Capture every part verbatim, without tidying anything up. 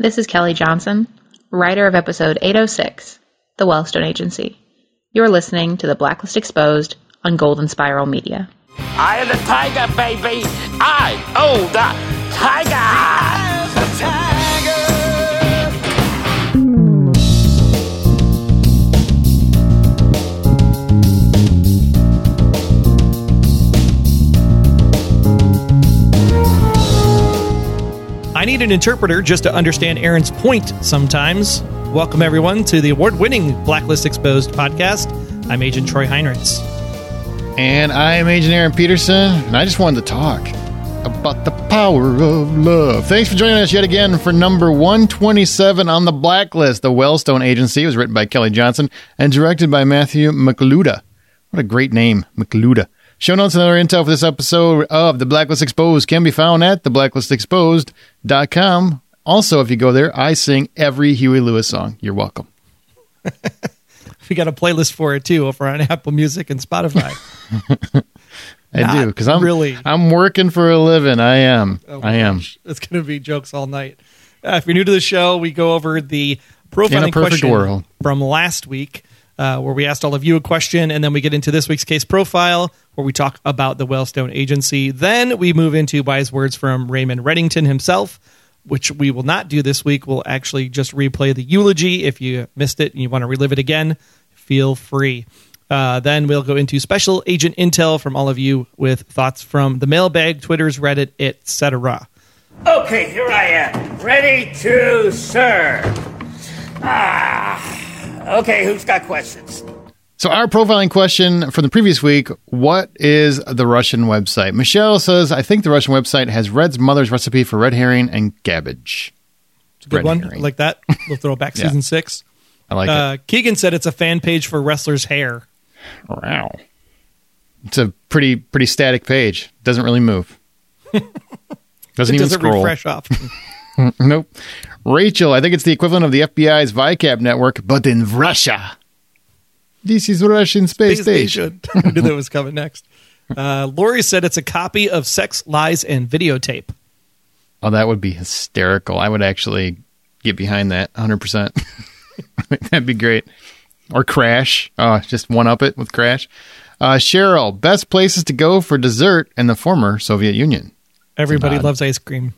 This is Kelly Johnson, writer of episode eight oh six, The Wellstone Agency. You're listening to The Blacklist Exposed on Golden Spiral Media. I am the tiger, baby! I own the tiger! The tiger! I need an interpreter just to understand Aaron's point sometimes. Welcome, everyone, to the award-winning Blacklist Exposed podcast. I'm Agent Troy Heinrichs. And I'm Agent Aaron Peterson, and I just wanted to talk about the power of love. Thanks for joining us yet again for number one twenty-seven on the Blacklist. The Wellstone Agency was written by Kelly Johnson and directed by Matthew McLuda. What a great name, McLuda. Show notes and other intel for this episode of The Blacklist Exposed can be found at the blacklist exposed dot com. Also, if you go there, I sing every Huey Lewis song. You're welcome. We got a playlist for it, too, over on Apple Music and Spotify. I Not do, because I'm, really. I'm working for a living. I am. Oh I am. Gosh. It's going to be jokes all night. Uh, if you're new to the show, we go over the In a profiling perfect question world. from last week, uh, where we asked all of you a question, and then we get into this week's case profile, where we talk about the Wellstone Agency. Then we move into wise words from Raymond Reddington himself, which we will not do this week. We'll actually just replay the eulogy. If you missed it and you want to relive it again, feel free. Uh, then we'll go into special agent intel from all of you with thoughts from the mailbag, Twitters, Reddit, et cetera. Okay, here I am, ready to serve. Ah, okay, who's got questions? So our profiling question from the previous week, what is the Russian website? Michelle says, I think the Russian website has Red's mother's recipe for red herring and cabbage. It's a good Red one. herring. I like that. We'll throw it back Yeah. season six. I like Uh, Keegan said it's a fan page for wrestlers' hair. it. Wow. It's a pretty pretty static page. Doesn't really move. Doesn't It even doesn't scroll. refresh often. Nope. Rachel, I think it's the equivalent of the F B I's VICAP network, but in Russia. This is Russian space station. I knew that was coming next. Uh, Lori said it's a copy of Sex, Lies, and Videotape. Oh, that would be hysterical. I would actually get behind that one hundred percent. That'd be great. Or Crash. Oh, just one-up it with Crash. Uh, Cheryl, best places to go for dessert in the former Soviet Union. Everybody odd. loves ice cream.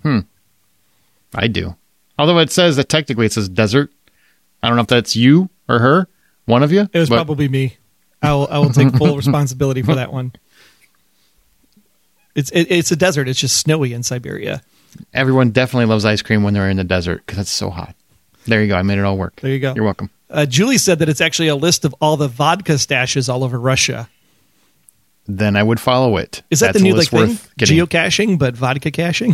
I do. Although it says that technically it says desert. I don't know if that's you or her. One of you. It was but probably me. I will, I will take full responsibility for that one. It's it, it's a desert. It's just snowy in Siberia. everyone definitely loves ice cream when they're in the desert because it's so hot. There you go. I made it all work. There you go. You're welcome. Uh, Julie said that it's actually a list of all the vodka stashes all over Russia. Then I would follow it. Is that That's the new a like list thing? worth getting. Geocaching, but vodka caching?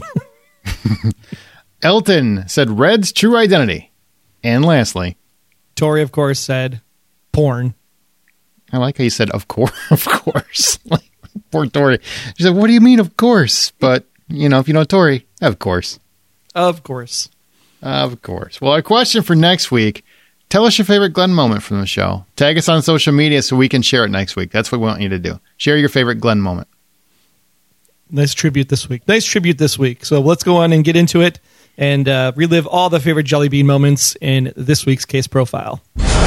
Elton said Red's true identity. And lastly, Tori, of course, said porn. I like how you said, of course, of course. Like, poor Tori. She said, what do you mean, of course? But, you know, if you know Tori, of course. Of course. Of course. Well, our question for next week, tell us your favorite Glenn moment from the show. Tag us on social media so we can share it next week. That's what we want you to do. Share your favorite Glenn moment. Nice tribute this week. Nice tribute this week. So let's go on and get into it and uh, relive all the favorite Jelly Bean moments in this week's case profile.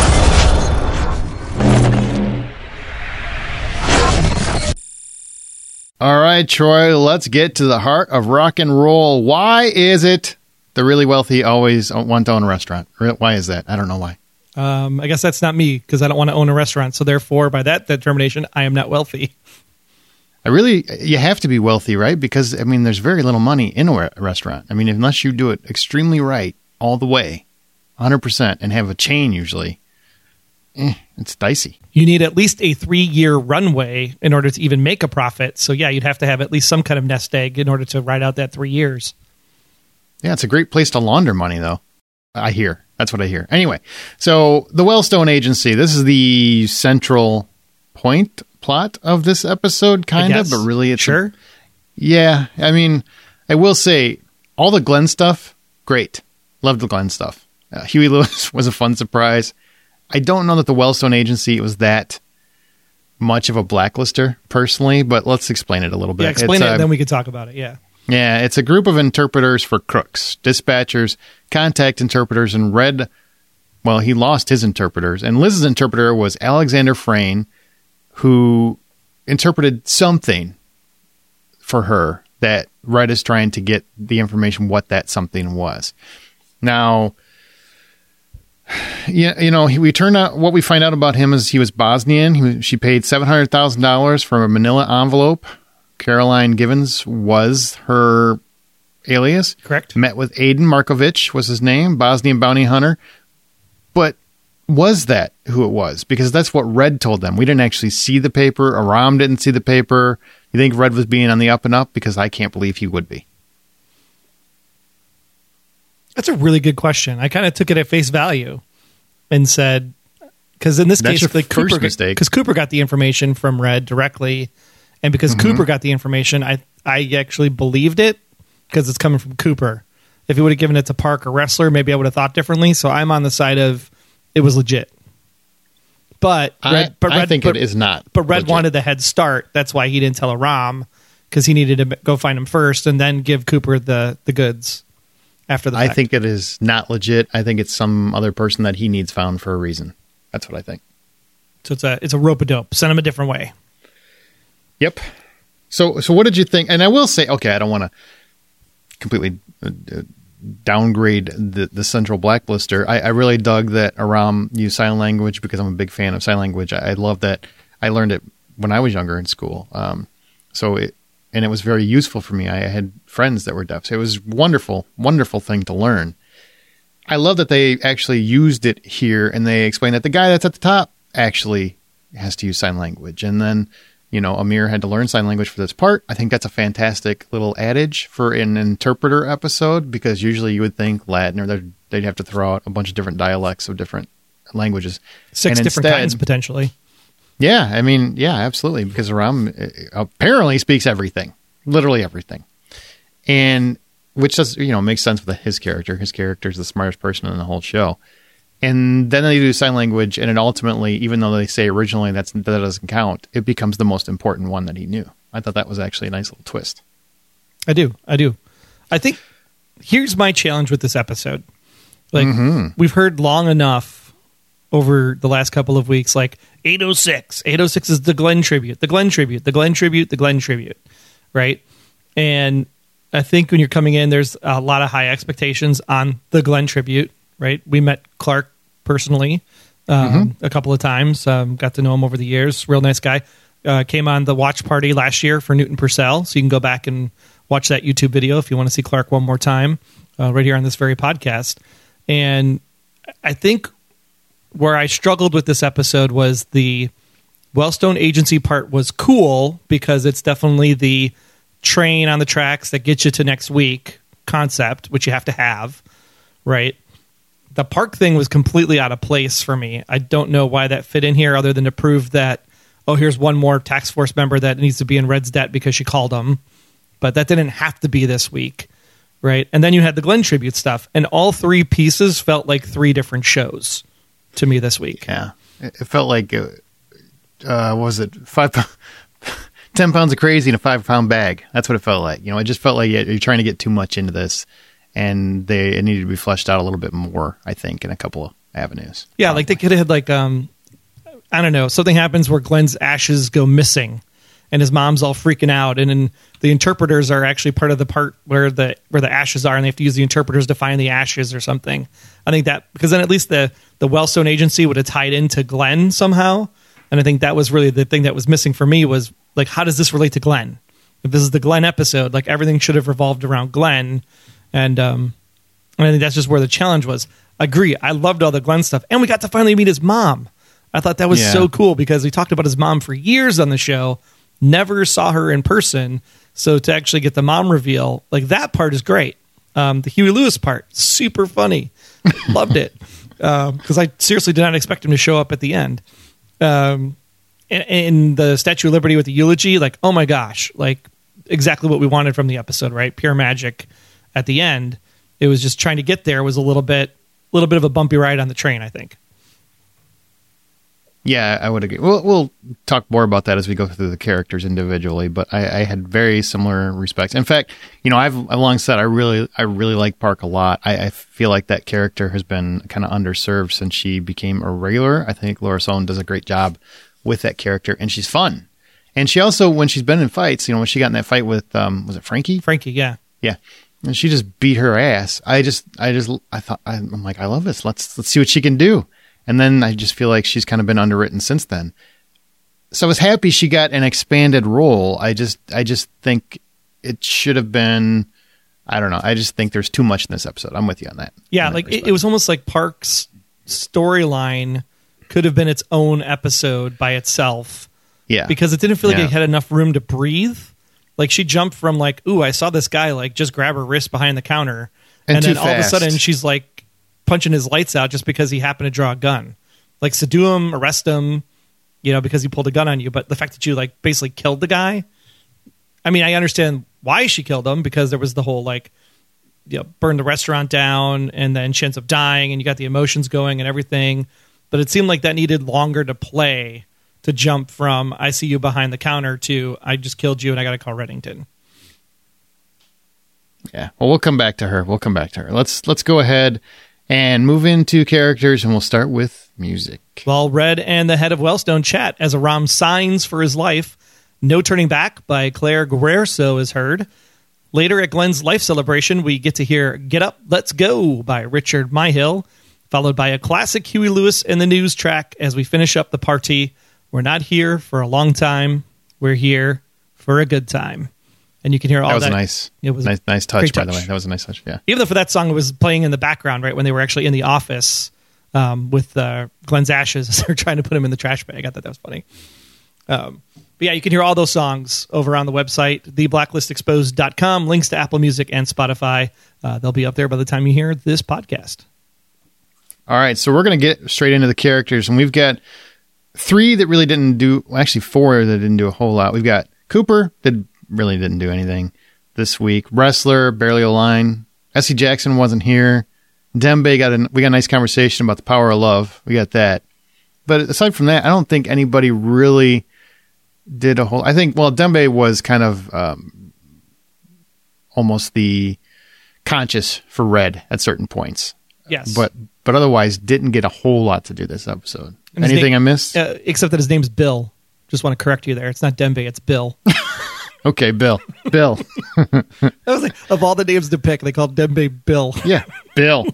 All right, Troy, let's get to the heart of rock and roll. Why is it the really wealthy always want to own a restaurant? Why is that? I don't know why. Um, I guess that's not me because I don't want to own a restaurant. So therefore, by that determination, I am not wealthy. I really, you have to be wealthy, right? Because, I mean, there's very little money in a restaurant. I mean, unless you do it extremely right all the way, one hundred percent, and have a chain usually, eh, it's dicey. You need at least a three-year runway in order to even make a profit. So yeah, you'd have to have at least some kind of nest egg in order to ride out that three years. Yeah, it's a great place to launder money, though. I hear. That's what I hear. Anyway, so the Wellstone Agency, this is the central point plot of this episode, kind of, but really it's... Sure. A, yeah, I mean, I will say, all the Glenn stuff, great. Loved the Glenn stuff. Uh, Huey Lewis was a fun surprise. I don't know that the Wellstone Agency was that much of a blacklister, personally, but let's explain it a little bit. Yeah, explain It's, it, uh, and then we can talk about it, yeah. Yeah, it's a group of interpreters for crooks, dispatchers, contact interpreters, and Red, well, he lost his interpreters. And Liz's interpreter was Alexander Frayne, who interpreted something for her that Red is trying to get the information what that something was. Now, yeah, you know, he, we turn out, what we find out about him is he was Bosnian. He was, she paid seven hundred thousand dollars for a manila envelope. Caroline Givens was her alias. Correct. Met with Aiden Markovich was his name, Bosnian bounty hunter. But was that who it was? Because that's what Red told them. We didn't actually see the paper. Aram didn't see the paper. You think Red was being on the up and up? Because I can't believe he would be. That's a really good question. I kind of took it at face value and said, because in this That's case, your like first Cooper, mistake. because Cooper got the information from Red directly, and because Mm-hmm. Cooper got the information, I I actually believed it because it's coming from Cooper. If he would have given it to Park or Wrestler, maybe I would have thought differently. So I'm on the side of it was legit. But I, Red, but I Red, think but, it is not. But Red legit. wanted the head start. That's why he didn't tell Aram, because he needed to go find him first and then give Cooper the the goods after the I fact. think it is not legit. I think it's some other person that he needs found for a reason. That's what I think. So it's a it's a rope-a-dope. Send him a different way. Yep. So, so what did you think? And I will say, okay, I don't want to completely uh, uh, downgrade the, the Central Blacklister. I, I really dug that Aram used sign language because I'm a big fan of sign language. I, I love that. I learned it when I was younger in school. Um, so it, and it was very useful for me. I had friends that were deaf. So it was wonderful, wonderful thing to learn. I love that they actually used it here and they explained that the guy that's at the top actually has to use sign language. And then, you know, Amir had to learn sign language for this part. I think that's a fantastic little adage for an interpreter episode, because usually you would think Latin or they'd- they'd have to throw out a bunch of different dialects of different languages. Six And different instead- kinds, potentially. Yeah, I mean, yeah, absolutely, because Aram uh, apparently speaks everything, literally everything. And which does, you know, makes sense with his character. His character is the smartest person in the whole show. And then they do sign language, and it ultimately, even though they say originally that's, that doesn't count, it becomes the most important one that he knew. I thought that was actually a nice little twist. I do. I do. I think here's my challenge with this episode. Like, Mm-hmm. we've heard long enough over the last couple of weeks, like eight oh six. eight oh six is the Glenn tribute, the Glenn tribute, the Glenn tribute, the Glenn tribute, right? And I think when you're coming in, there's a lot of high expectations on the Glenn tribute, right? We met Clark personally um, Mm-hmm. a couple of times, um, got to know him over the years. Real nice guy. Uh, came on the watch party last year for Newton Purcell, so you can go back and watch that YouTube video if you want to see Clark one more time, uh, right here on this very podcast. And I think where I struggled with this episode was the Wellstone Agency part was cool because it's definitely the train on the tracks that gets you to next week concept, which you have to have, right? The park thing was completely out of place for me. I don't know why that fit in here other than to prove that, oh, here's one more task force member that needs to be in Red's debt because she called him. But that didn't have to be this week, right? And then you had the Glenn tribute stuff, and all three pieces felt like three different shows to me this week. Yeah. It it felt like, uh, uh, what was it, five, ten pounds of crazy in a five pound bag. That's what it felt like. You know, it just felt like you're trying to get too much into this, and they it needed to be fleshed out a little bit more, I think, in a couple of avenues. Yeah, like they could have had like, um, I don't know, something happens where Glenn's ashes go missing, and his mom's all freaking out, and then the interpreters are actually part of the part where the where the ashes are, and they have to use the interpreters to find the ashes or something. I think that, because then at least the the Wellstone Agency would have tied into Glenn somehow, and I think that was really the thing that was missing for me was, like, how does this relate to Glenn? If this is the Glenn episode, like, everything should have revolved around Glenn, and um, and I think that's just where the challenge was. Agree, I loved all the Glenn stuff, and we got to finally meet his mom. I thought that was Yeah. so cool because we talked about his mom for years on the show, never saw her in person, so to actually get the mom reveal, like, that part is great. Um, the Huey Lewis part, super funny. Loved it. Because I seriously did not expect him to show up at the end. Um, in, in the Statue of Liberty with the eulogy, like, oh my gosh, like, exactly what we wanted from the episode, right? Pure magic at the end. It was just trying to get there was a little bit, little bit of a bumpy ride on the train, I think. Yeah, I would agree. We'll, we'll talk more about that as we go through the characters individually, but I, I had very similar respects. In fact, you know, I've, I've long said I really I really like Park a lot. I, I feel like that character has been kind of underserved since she became a regular. I think Laura Sloan does a great job with that character, and she's fun. And she also, when she's been in fights, you know, when she got in that fight with, um, was it Frankie? Frankie, yeah. Yeah. And she just beat her ass. I just, I just, I thought, I'm like, I love this. Let's, let's see what she can do. And then I just feel like she's kind of been underwritten since then. So I was happy she got an expanded role. I just, I just think it should have been, I don't know. I just think there's too much in this episode. I'm with you on that. Yeah. that Like it, it was almost like Park's storyline could have been its own episode by itself. Yeah. Because it didn't feel like Yeah. it had enough room to breathe. Like she jumped from like, ooh, I saw this guy like just grab her wrist behind the counter. And And, too then all of a fast. sudden she's like punching his lights out just because he happened to draw a gun. Like subdue him, arrest him, you know, because he pulled a gun on you. But the fact that you like basically killed the guy. I mean, I understand why she killed him because there was the whole like, you know, burn the restaurant down and then she ends up dying and you got the emotions going and everything. But it seemed like that needed longer to play to jump from I see you behind the counter to I just killed you and I got to call Reddington. Yeah. Well, we'll come back to her. We'll come back to her. Let's, let's go ahead and move into characters, and we'll start with music. Well, Red and the head of Wellstone chat as Aram signs for his life. No Turning Back by Claire Guerso is heard. Later at Glenn's life celebration, we get to hear Get Up, Let's Go by Richard Myhill, followed by a classic Huey Lewis and the News track as we finish up the party. We're not here for a long time. We're here for a good time. And you can hear all That that. was a nice, It was nice, nice touch, great by the touch. way. That was a nice touch. Yeah. Even though for that song it was playing in the background, right, when they were actually in the office um, with uh, Glenn's ashes as they're trying to put him in the trash bag. I thought that was funny. Um, but yeah, you can hear all those songs over on the website, the blacklist exposed dot com. Links to Apple Music and Spotify. Uh, they'll be up there by the time you hear this podcast. All right. So we're going to get straight into the characters, and we've got three that really didn't do, well, actually four that didn't do a whole lot. We've got Cooper that really didn't do anything this week. Wrestler, barely a line. S C Jackson wasn't here. Dembe got a, we got a nice conversation about the power of love. We got that. But aside from that, I don't think anybody really did a whole, I think, well, Dembe was kind of um, almost the conscious for Red at certain points. Yes. But, but otherwise didn't get a whole lot to do this episode. And his Anything name- I missed? Uh, except that his name's Bill. Just want to correct you there. It's not Dembe, it's Bill. Okay, Bill. Bill. I was like, of all the names to pick, they called Dembe Bill. Yeah, Bill.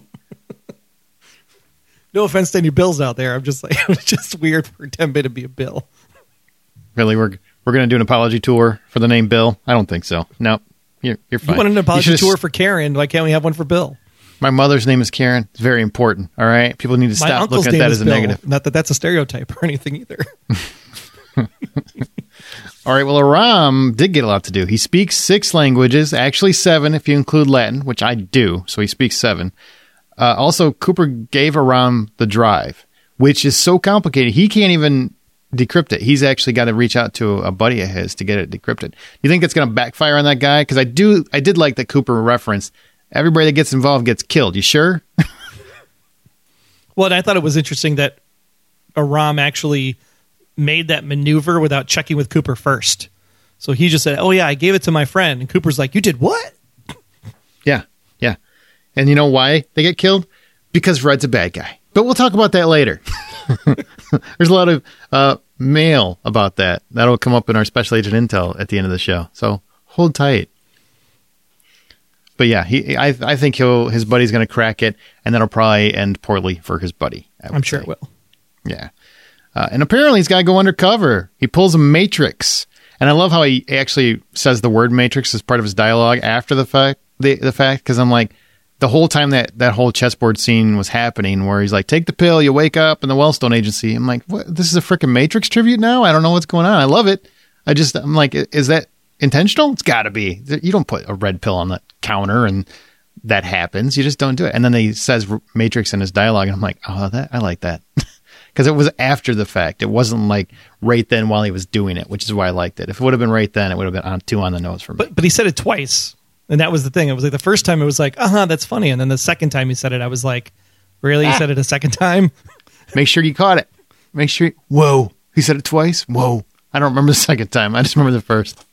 No offense to any Bills out there. I'm just like, it was just weird for Dembe to be a Bill. Really, we're we're going to do an apology tour for the name Bill? I don't think so. No, you're you're fine. You want an apology should've tour s- for Karen? Why can't we have one for Bill? My mother's name is Karen. It's very important. All right, people need to My stop uncle's looking name at that is as a Bill. negative. Not that that's a stereotype or anything either. All right, well, Aram did get a lot to do. He speaks six languages, actually seven if you include Latin, which I do. So he speaks seven. Uh, also, Cooper gave Aram the drive, which is so complicated. He can't even decrypt it. He's actually got to reach out to a buddy of his to get it decrypted. Do you think that's going to backfire on that guy? Because I do, I did like that Cooper referenced everybody that gets involved gets killed. You sure? Well, and I thought it was interesting that Aram actually made that maneuver without checking with Cooper first. So he just said, oh, yeah, I gave it to my friend. And Cooper's like, you did what? Yeah, yeah. And you know why they get killed? Because Red's a bad guy. But we'll talk about that later. There's a lot of uh, mail about that. That'll come up in our special agent intel at the end of the show. So hold tight. But yeah, he, I, I think he'll his buddy's going to crack it, and that'll probably end poorly for his buddy. I would I'm sure say. it will. Yeah. Uh, and apparently he's got to go undercover. He pulls a Matrix. And I love how he actually says the word Matrix as part of his dialogue after the fact, the, the fact, because I'm like, the whole time that, that whole chessboard scene was happening where he's like, take the pill, you wake up in the Wellstone Agency. I'm like, what? This is a freaking Matrix tribute now? I don't know what's going on. I love it. I just, I'm like, is that intentional? It's got to be. You don't put a red pill on the counter and that happens. You just don't do it. And then he says Matrix in his dialogue, and I'm like, oh, that I like that. Because it was after the fact. It wasn't like right then while he was doing it, which is why I liked it. If it would have been right then, it would have been on two on the nose for me. But but he said it twice. And that was the thing. It was like the first time it was like, uh-huh, that's funny. And then the second time he said it, I was like, really? You said it a second time? Make sure you caught it. make sure, whoa. He said it twice? Whoa. I don't remember the second time. I just remember the first.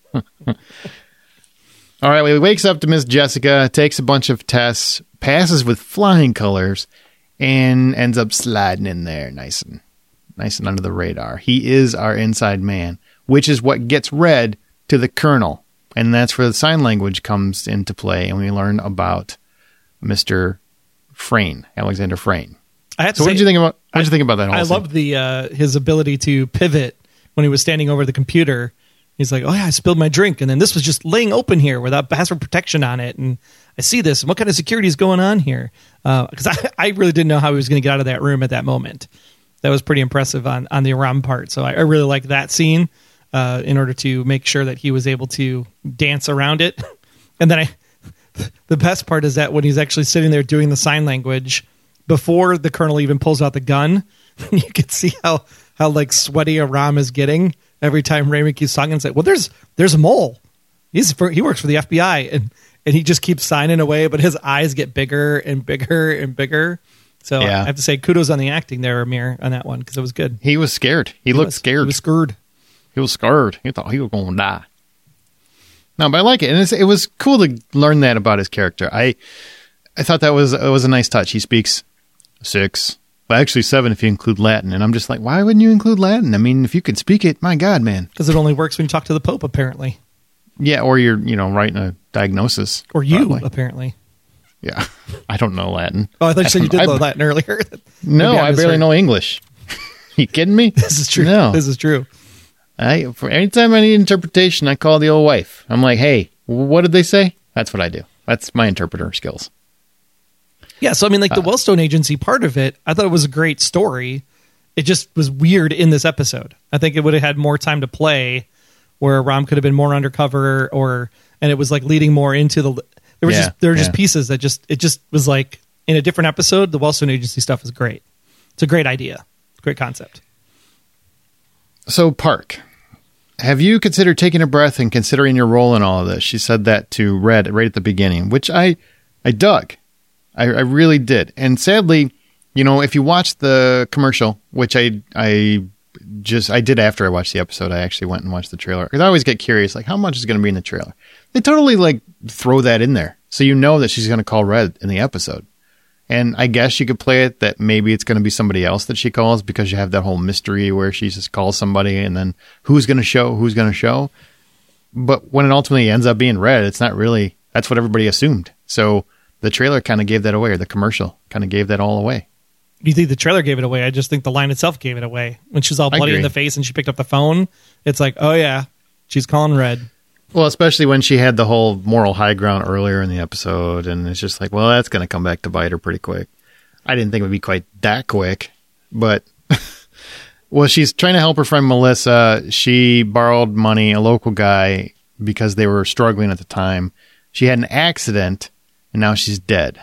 All right, well, he wakes up to Miss Jessica, takes a bunch of tests, passes with flying colors, and ends up sliding in there nice and nice and under the radar. He is our inside man, which is what gets read to the colonel. And that's where the sign language comes into play, and we learn about Mister Frayne, Alexander Frayne. I have to so say, what did you think about what did you think about that whole I scene? loved the uh, his ability to pivot when he was standing over the computer. He's like, oh yeah, I spilled my drink, and then this was just laying open here without password protection on it, and I see this, and what kind of security is going on here? Because uh, I, I really didn't know how he was going to get out of that room at that moment. That was pretty impressive on, on the Aram part, so I, I really liked that scene uh, in order to make sure that he was able to dance around it. And then I, the best part is that when he's actually sitting there doing the sign language, before the colonel even pulls out the gun, you can see how, how like sweaty Aram is getting every time Raymond keeps talking and say, well, there's there's a mole. He's for, he works for the F B I, and, and he just keeps signing away, but his eyes get bigger and bigger and bigger. So yeah. I have to say kudos on the acting there, Amir, on that one, because it was good. He was scared. He, he looked was, scared. He was scared. He was scared. He thought he was going to die. No, but I like it, and it's, it was cool to learn that about his character. I I thought that was it was a nice touch. He speaks six. Well, actually seven if you include Latin. And I'm just like, why wouldn't you include Latin? I mean, if you could speak it, my God, man. Because it only works when you talk to the Pope, apparently. Yeah, or you're, you know, writing a diagnosis. Or you, probably. apparently. Yeah. I don't know Latin. Oh, I thought you said you did I, know Latin earlier. No, I, I barely know English. You kidding me? This is true. No. This is true. I for anytime I need interpretation, I call the old wife. I'm like, hey, what did they say? That's what I do. That's my interpreter skills. Yeah, so I mean, like the Uh, Wellstone Agency part of it, I thought it was a great story. It just was weird in this episode. I think it would have had more time to play, where Ram could have been more undercover, or and it was like leading more into the. There was Yeah, just there were just yeah. pieces that just it just was like in a different episode. The Wellstone Agency stuff is great. It's a great idea, great concept. So, Park, have you considered taking a breath and considering your role in all of this? She said that to Red right at the beginning, which I, I dug. I, I really did. And sadly, you know, if you watch the commercial, which I, I just, I did after I watched the episode, I actually went and watched the trailer. Because I always get curious, like, how much is going to be in the trailer? They totally, like, throw that in there. So you know that she's going to call Red in the episode. And I guess you could play it that maybe it's going to be somebody else that she calls, because you have that whole mystery where she just calls somebody and then who's going to show, who's going to show. But when it ultimately ends up being Red, it's not really, that's what everybody assumed. So the trailer kind of gave that away, or the commercial kind of gave that all away. You think the trailer gave it away? I just think the line itself gave it away. When she's all bloody in the face and she picked up the phone, it's like, oh yeah, she's calling Red. Well, especially when she had the whole moral high ground earlier in the episode, and it's just like, well, that's going to come back to bite her pretty quick. I didn't think it would be quite that quick, but well, she's trying to help her friend Melissa. She borrowed money, a local guy, because they were struggling at the time. She had an accident, and now she's dead.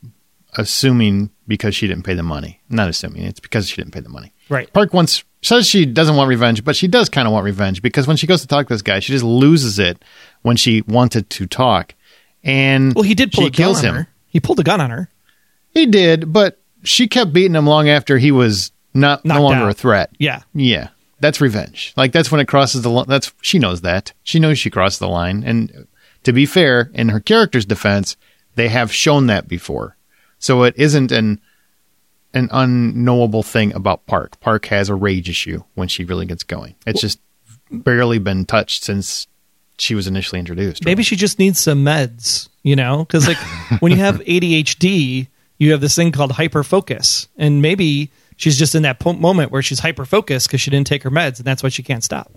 Assuming because she didn't pay the money. Not assuming, it's because she didn't pay the money. Right. Park wants, says she doesn't want revenge, but she does kind of want revenge, because when she goes to talk to this guy, she just loses it when she wanted to talk. And Well, he did pull she a gun kills on him. her. He pulled a gun on her. He did, but she kept beating him long after he was not no Knocked longer out. a threat. Yeah. Yeah. That's revenge. Like, that's when it crosses the line. That's, she knows that. She knows she crossed the line. And to be fair, in her character's defense, they have shown that before. So it isn't an an unknowable thing about Park. Park has a rage issue when she really gets going. It's just barely been touched since she was initially introduced. Maybe really. she just needs some meds, you know? Because like when you have A D H D, you have this thing called hyperfocus. And maybe she's just in that po- moment where she's hyperfocused because she didn't take her meds, and that's why she can't stop.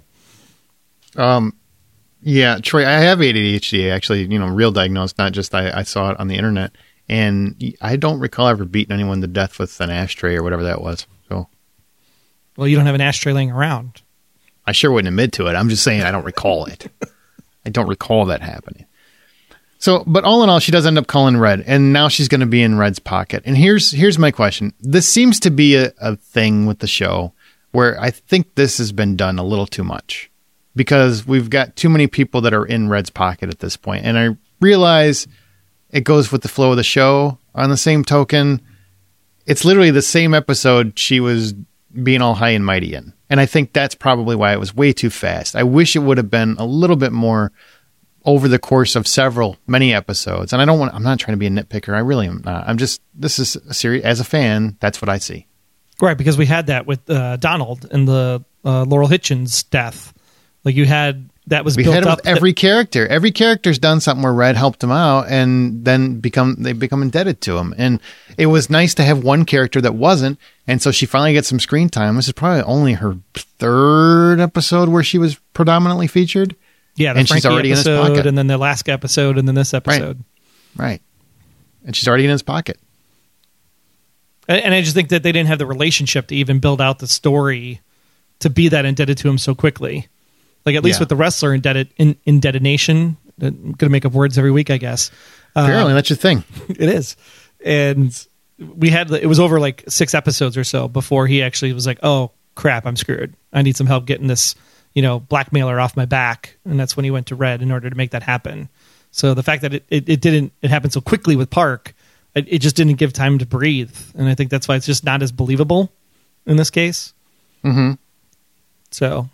Um, yeah, Troy, I have A D H D, actually, you know, real diagnosed, not just I, I saw it on the internet. And I don't recall ever beating anyone to death with an ashtray or whatever that was. So Well, you don't have an ashtray laying around. I sure wouldn't admit to it. I'm just saying I don't recall it. I don't recall that happening. So, but all in all, she does end up calling Red, and now she's going to be in Red's pocket. And here's here's my question. This seems to be a, a thing with the show where I think this has been done a little too much, because we've got too many people that are in Red's pocket at this point. And I realize it goes with the flow of the show. On the same token, it's literally the same episode she was being all high and mighty in. And I think that's probably why it was way too fast. I wish it would have been a little bit more over the course of several, many episodes. And I don't want, I'm not trying to be a nitpicker. I really am not. I'm just, this is a series, as a fan, that's what I see. Right, because we had that with uh, Donald and the uh, Laurel Hitchens death. Like you had, that was we built had it up. with every character. Every character's done something where Red helped him out and then become, they become indebted to him. And it was nice to have one character that wasn't. And so she finally gets some screen time. This is probably only her third episode where she was predominantly featured. Yeah, the and Frankie she's already episode, in his pocket. and then the Alaska episode, and then this episode. Right. right. And she's already in his pocket. And, and I just think that they didn't have the relationship to even build out the story to be that indebted to him so quickly. Like at least Yeah. with the wrestler indebted in, indebted nation. I'm going to make up words every week, I guess. Apparently, Uh, that's your thing. It is. And we had, it was over like six episodes or so before he actually was like, oh crap, I'm screwed. I need some help getting this, you know, blackmailer off my back. And that's when he went to Red in order to make that happen. So the fact that it, it, it didn't, it happened so quickly with Park, it, it just didn't give time to breathe. And I think that's why it's just not as believable in this case. Mm-hmm. So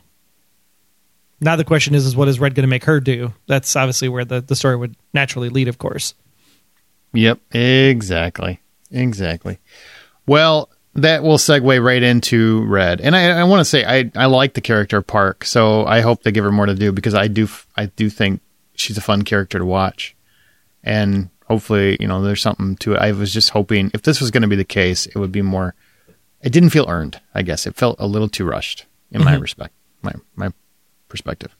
now the question is, is what is Red going to make her do? That's obviously where the, the story would naturally lead, of course. Yep, exactly. Exactly. Well, that will segue right into Red. And I, I want to say, I, I like the character of Park, so I hope they give her more to do because I do, I do think she's a fun character to watch. And hopefully, you know, there's something to it. I was just hoping if this was going to be the case, it would be more, it didn't feel earned, I guess. It felt a little too rushed in Mm-hmm. my respect, my, my perspective.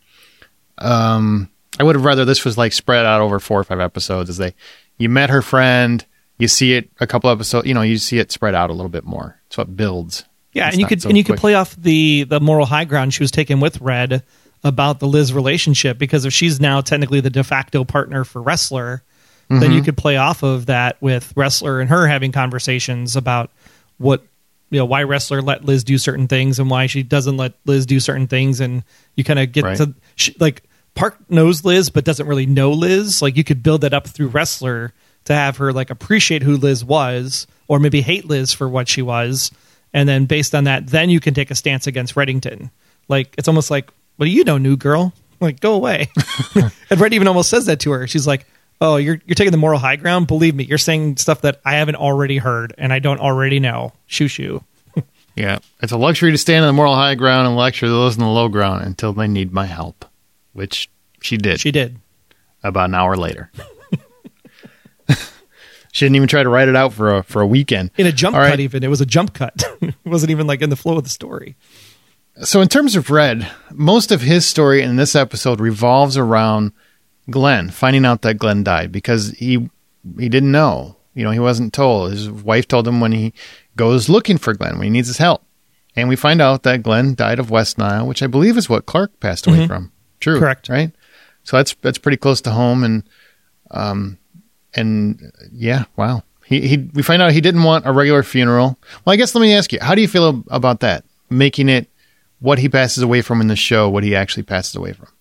Um, I would have rather this was like spread out over four or five episodes as they, you met her friend, you see it a couple episodes, you know, you see it spread out a little bit more. It's what builds. Yeah, It's and you not could so and you could quick. play off the the moral high ground she was taking with Red about the Liz relationship, because if she's now technically the de facto partner for Wrestler, then Mm-hmm. you could play off of that with Wrestler and her having conversations about what, you know, why Wrestler let Liz do certain things and why she doesn't let Liz do certain things, and you kind of get Right. to she, like Park knows Liz but doesn't really know Liz. Like you could build that up through Wrestler to have her like appreciate who Liz was, or maybe hate Liz for what she was, and then based on that, then you can take a stance against Reddington. Like it's almost like, what do you know, new girl? Like go away. And Red even almost says that to her. She's like, oh, you're you're taking the moral high ground. Believe me, you're saying stuff that I haven't already heard and I don't already know. Shoo shoo. Yeah. It's a luxury to stand on the moral high ground and lecture those on the low ground until they need my help, which she did She did. about an hour later. She didn't even try to write it out for a for a weekend. In a jump All right. cut, even. It was a jump cut. It wasn't even like in the flow of the story. So in terms of Red, most of his story in this episode revolves around Glenn, finding out that Glenn died because he he didn't know. You know, he wasn't told. His wife told him when he goes looking for Glenn, when he needs his help. And we find out that Glenn died of West Nile, which I believe is what Clark passed away Mhm. from. True. Correct. Right? So that's that's pretty close to home. And um and yeah, wow. He he we find out he didn't want a regular funeral. Well, I guess let me ask you, how do you feel about that? Making it what he passes away from in the show, what he actually passes away from.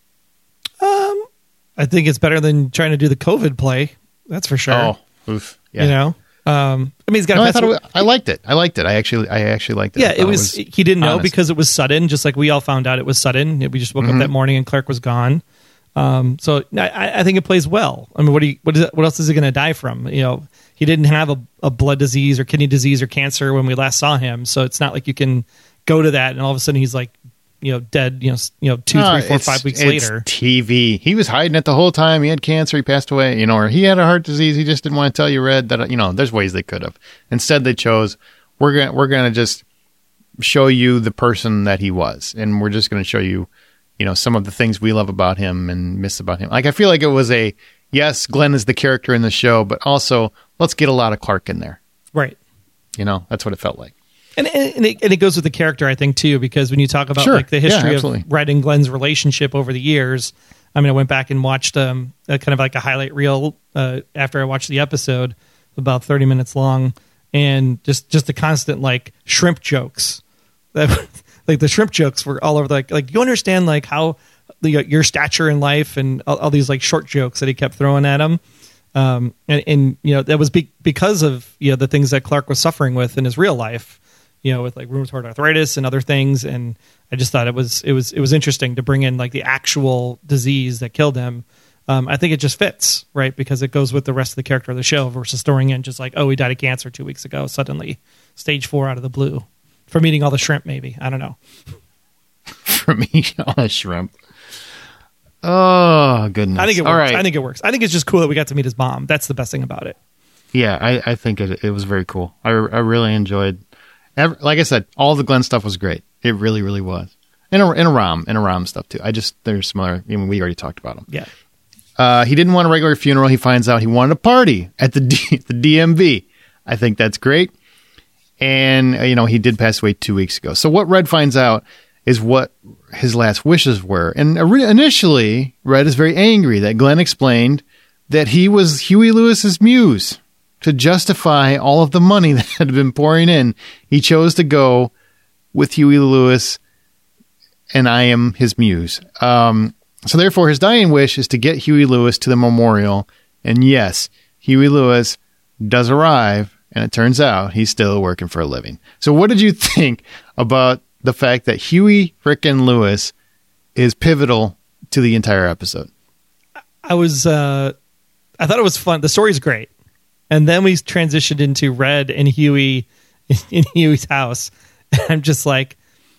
I think it's better than trying to do the COVID play. That's for sure. Oh, oof. Yeah. You know? Um, I mean, he's got No, to I thought it was, I liked it. I liked it. I actually, I actually liked it. I Yeah, thought it was, he didn't know honest. because it was sudden, just like we all found out it was sudden. We just woke Mm-hmm. up that morning and Clark was gone. Um, so I, I think it plays well. I mean, what do you, what is it, what else is he going to die from? You know, he didn't have a, a blood disease or kidney disease or cancer when we last saw him. So it's not like you can go to that and all of a sudden he's like, you know, dead, you know, s- you know, two, No, three, four, it's- five weeks it's later. T V. He was hiding it the whole time. He had cancer. He passed away. You know, or he had a heart disease. He just didn't want to tell you, Red. That you know, there's ways they could have. Instead, they chose we're gonna we're gonna just show you the person that he was, and we're just gonna show you, you know, some of the things we love about him and miss about him. Like I feel like it was a yes, Glenn is the character in the show, but also let's get a lot of Clark in there. Right. You know, that's what it felt like. And, and, it, and it goes with the character, I think, too, because when you talk about Sure. like the Yeah, history absolutely. of Red and Glenn's relationship over the years, I mean, I went back and watched um, a kind of like a highlight reel uh, after I watched the episode, about thirty minutes long, and just, just the constant like shrimp jokes. That, like the shrimp jokes were all over. Like, like you understand like how the, your stature in life and all, all these like short jokes that he kept throwing at him. Um, and, and you know that was be- because of you know the things that Clark was suffering with in his real life. you know, with like rheumatoid arthritis and other things. And I just thought it was it was it was interesting to bring in like the actual disease that killed him. Um, I think it just fits, right? Because it goes with the rest of the character of the show versus throwing in just like, oh, he died of cancer two weeks ago, suddenly stage four out of the blue from eating all the shrimp, maybe. I don't know. From eating all the shrimp. Oh, goodness. I think it all works. right. I think it works. I think it's just cool that we got to meet his mom. That's the best thing about it. Yeah, I, I think it, it was very cool. I, I really enjoyed, every, like I said, all the Glenn stuff was great. It really, really was. And a, and a Rom, and a Rom stuff too. I just, there's some other, I mean, we already talked about them. Yeah. Uh, he didn't want a regular funeral. He finds out he wanted a party at the D, the D M V. I think that's great. And, uh, you know, he did pass away two weeks ago. So what Red finds out is what his last wishes were. And initially, Red is very angry that Glenn explained that he was Huey Lewis's muse. To justify all of the money that had been pouring in, he chose to go with Huey Lewis, and I am his muse. Um... So therefore, his dying wish is to get Huey Lewis to the memorial. And yes, Huey Lewis does arrive, and it turns out he's still working for a living. So what did you think about the fact that Huey frickin' Lewis is pivotal to the entire episode? I was, uh, I thought it was fun. The story's great. And then we transitioned into Red and Huey in Huey's house. And I'm just like,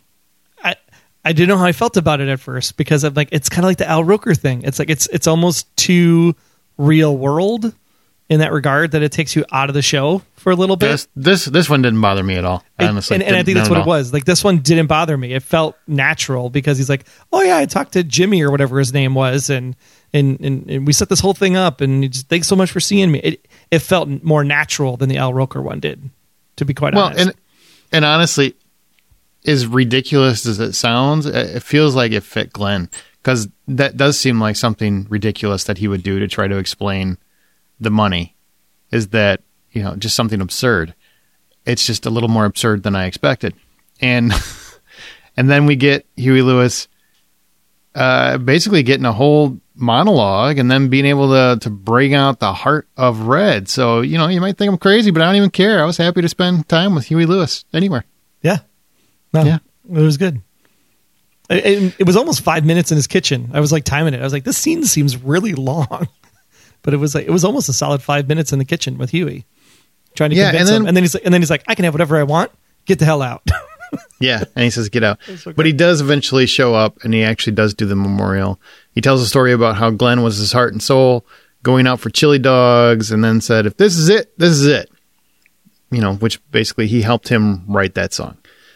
I didn't know how I felt about it at first because I'm like, it's kind of like the Al Roker thing. It's like, it's, it's almost too real world in that regard that it takes you out of the show for a little bit. This, this, this one didn't bother me at all. Honestly. And, and I think that's what it was. Like this one didn't bother me. It felt natural because he's like, oh yeah, I talked to Jimmy or whatever his name was. And, and, and, and we set this whole thing up and just, thanks so much for seeing me. It, it felt more natural than the Al Roker one did, to be quite well, honest. And, and honestly, as ridiculous as it sounds, it feels like it fit Glenn, because that does seem like something ridiculous that he would do to try to explain the money. Is that, you know, just something absurd? It's just a little more absurd than I expected. And and then we get Huey Lewis uh, basically getting a whole monologue and then being able to, to bring out the heart of Red. So, you know, you might think I'm crazy, but I don't even care. I was happy to spend time with Huey Lewis anywhere. Yeah. No, yeah. It was good. It, it, it was almost five minutes in his kitchen. I was like timing it. I was like, this scene seems really long, but it was like, it was almost a solid five minutes in the kitchen with Huey trying to yeah, convince and then, him. And then he's like, and then he's like, I can have whatever I want. Get the hell out. Yeah. And he says, get out. So but he does eventually show up and he actually does do the memorial. He tells a story about how Glenn was his heart and soul going out for chili dogs and then said, if this is it, this is it. You know, which basically he helped him write that song.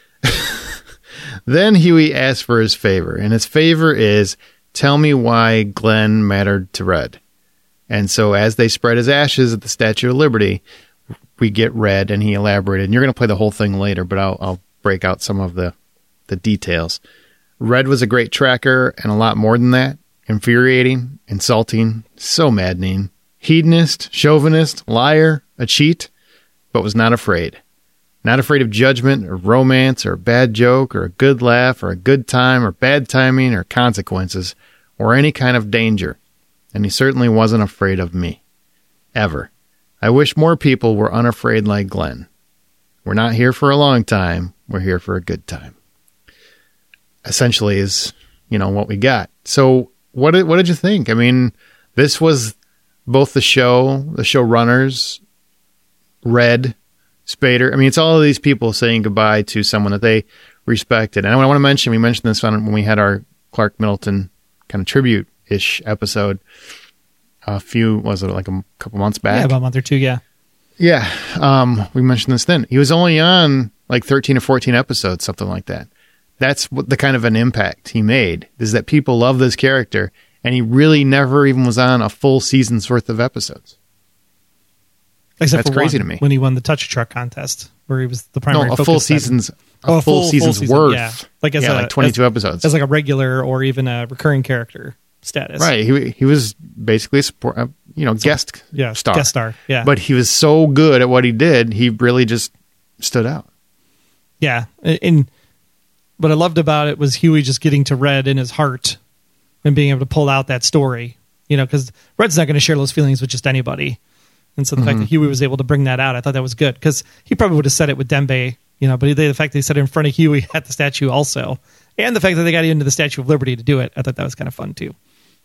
Then Huey asks for his favor, and his favor is, tell me why Glenn mattered to Red. And so as they spread his ashes at the Statue of Liberty, we get Red, and he elaborated. And you're going to play the whole thing later, but I'll, I'll break out some of the, the details. Red was a great tracker, and a lot more than that. Infuriating, insulting, so maddening. Hedonist, chauvinist, liar, a cheat, but was not afraid. Not afraid of judgment or romance or a bad joke or a good laugh or a good time or bad timing or consequences or any kind of danger. And he certainly wasn't afraid of me. Ever. I wish more people were unafraid like Glenn. We're not here for a long time. We're here for a good time. Essentially is, you know, what we got. So what did, what did you think? I mean, this was both the show, the showrunners, Red, Spader. I mean, it's all of these people saying goodbye to someone that they respected. And I want to mention, we mentioned this on when we had our Clark Middleton kind of tribute-ish episode a few, was it like a couple months back? Yeah, about a month or two, yeah. Yeah. Um, we mentioned this then. He was only on like thirteen or fourteen episodes, something like that. That's what the kind of an impact he made, is that people love this character, and he really never even was on a full season's worth of episodes. Except That's for crazy one, to me. When he won the Touch Truck contest, where he was the primary. No, a focus full then. season's a, oh, a full, full season's full season, worth. yeah, like as yeah, a, like twenty-two as, episodes. as like a regular or even a recurring character status. Right. He he was basically a support, uh, you know, guest yeah, star. guest star. Yeah, But he was so good at what he did, he really just stood out. Yeah, and, and what I loved about it was Huey just getting to Red in his heart and being able to pull out that story. You know, because Red's not going to share those feelings with just anybody. And so the mm-hmm. fact that Huey was able to bring that out, I thought that was good, because he probably would have said it with Dembe You know, but they, the fact they said it in front of Huey at the statue also, and the fact that they got into the Statue of Liberty to do it, I thought that was kind of fun too.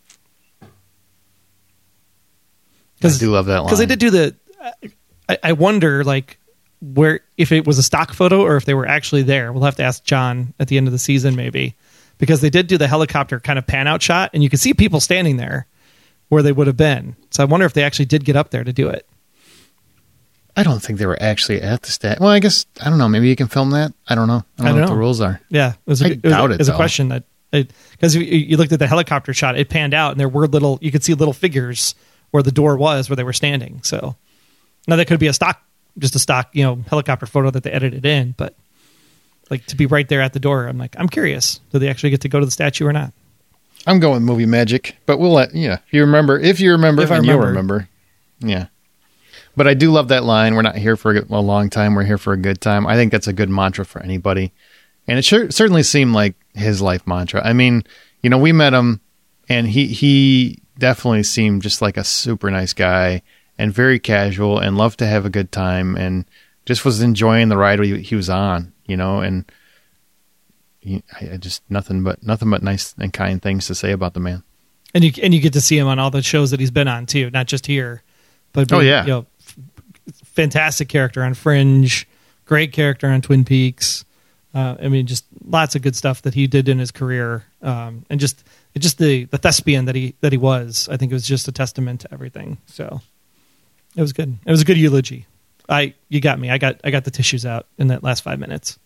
I do love that line. Because they did do the. I, I wonder, like, where if it was a stock photo or if they were actually there. We'll have to ask John at the end of the season, maybe, because they did do the helicopter kind of pan out shot, and you could see people standing there where they would have been. So I wonder if they actually did get up there to do it. I don't think they were actually at the stat. Well, I guess I don't know. Maybe you can film that. I don't know. I don't, I don't know, know what the rules are. Yeah, it was a, I it was, doubt it. it. was a though. question that because you, you looked at the helicopter shot, it panned out, and there were little. You could see little figures where the door was, where they were standing. So now that could be a stock, just a stock, you know, helicopter photo that they edited in. But like to be right there at the door, I'm like, I'm curious. Do they actually get to go to the statue or not? I'm going movie magic, but we'll let yeah. If you remember, if you remember, if I and remember. you'll remember, yeah. But I do love that line. We're not here for a long time. We're here for a good time. I think that's a good mantra for anybody. And it sure, certainly seemed like his life mantra. I mean, you know, we met him and he, he definitely seemed just like a super nice guy and very casual and loved to have a good time and just was enjoying the ride he, he was on, you know, and he, I just nothing but nothing but nice and kind things to say about the man. And you, and you get to see him on all the shows that he's been on too, not just here, but oh yeah. You know, fantastic character on Fringe, great character on Twin Peaks. Uh, I mean, just lots of good stuff that he did in his career, um, and just just the, the thespian that he that he was. I think it was just a testament to everything. So it was good. It was a good eulogy. I you got me. I got I got the tissues out in that last five minutes.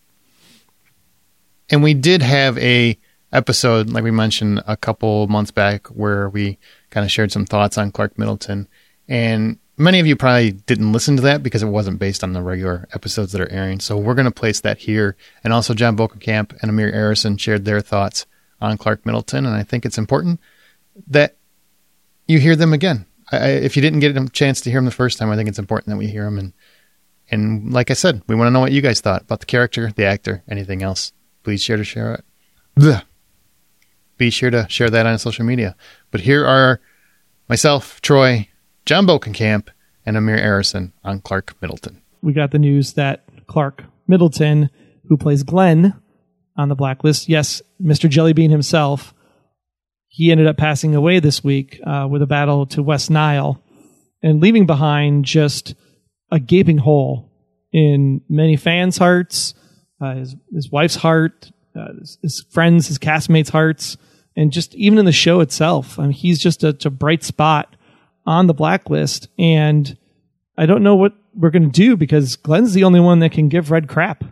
And we did have a episode, like we mentioned a couple months back, where we kind of shared some thoughts on Clark Middleton, and many of you probably didn't listen to that because it wasn't based on the regular episodes that are airing. So we're going to place that here. And also John Bokenkamp and Amir Arison shared their thoughts on Clark Middleton. And I think it's important that you hear them again. I, if you didn't get a chance to hear them the first time, I think it's important that we hear them. And, and like I said, we want to know what you guys thought about the character, the actor, anything else. Please share to share it. Blech. Be sure to share that on social media. But here are myself, Troy, John Bokenkamp, and Amir Arison on Clark Middleton. We got the news that Clark Middleton, who plays Glenn on the Blacklist, yes, Mister Jellybean himself, he ended up passing away this week uh, with a battle to West Nile and leaving behind just a gaping hole in many fans' hearts, uh, his, his wife's heart, uh, his, his friends, his castmates' hearts, and just even in the show itself. I mean, he's just a, a bright spot on the Blacklist, and I don't know what we're going to do because Glenn's the only one that can give Red crap.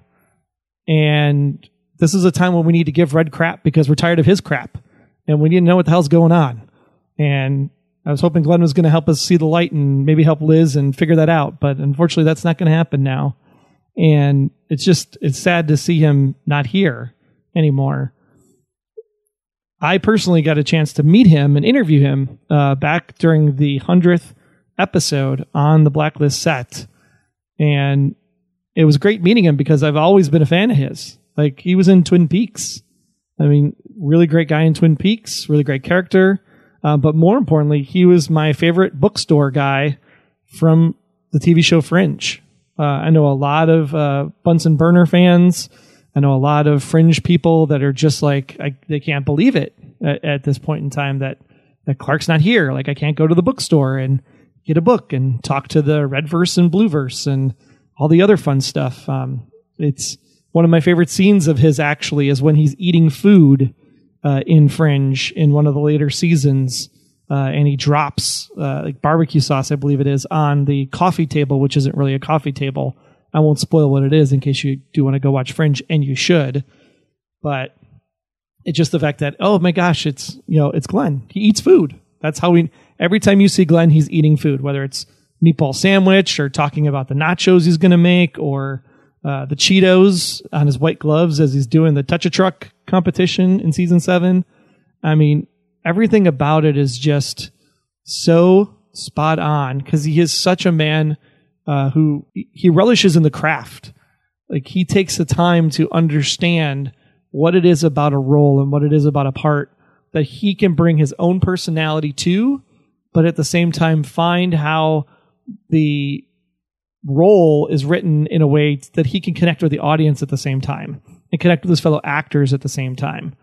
And this is a time when we need to give Red crap because we're tired of his crap and we need to know what the hell's going on. And I was hoping Glenn was going to help us see the light and maybe help Liz and figure that out. But unfortunately, that's not going to happen now. And it's just, it's sad to see him not here anymore. I personally got a chance to meet him and interview him uh, back during the hundredth episode on the Blacklist set. And it was great meeting him because I've always been a fan of his. Like, he was in Twin Peaks. I mean, really great guy in Twin Peaks, really great character. Uh, but more importantly, he was my favorite bookstore guy from the T V show Fringe. Uh, I know a lot of uh, Bunsen Burner fans. I know a lot of Fringe people that are just like, I, they can't believe it at, at this point in time that, that Clark's not here. Like, I can't go to the bookstore and get a book and talk to the red verse and blue verse and all the other fun stuff. Um, it's one of my favorite scenes of his actually is when he's eating food uh, in Fringe in one of the later seasons. Uh, and he drops uh, like barbecue sauce, I believe it is, on the coffee table, which isn't really a coffee table. I won't spoil what it is in case you do want to go watch Fringe, and you should. But it's just the fact that, oh my gosh, it's, you know, it's Glenn. He eats food. That's how we, every time you see Glenn, he's eating food, whether it's meatball sandwich or talking about the nachos he's going to make or uh, the Cheetos on his white gloves as he's doing the Touch-a-Truck competition in season seven. I mean, everything about it is just so spot on because he is such a man Uh, who he relishes in the craft. Like, he takes the time to understand what it is about a role and what it is about a part that he can bring his own personality to, but at the same time find how the role is written in a way that he can connect with the audience at the same time and connect with his fellow actors at the same time.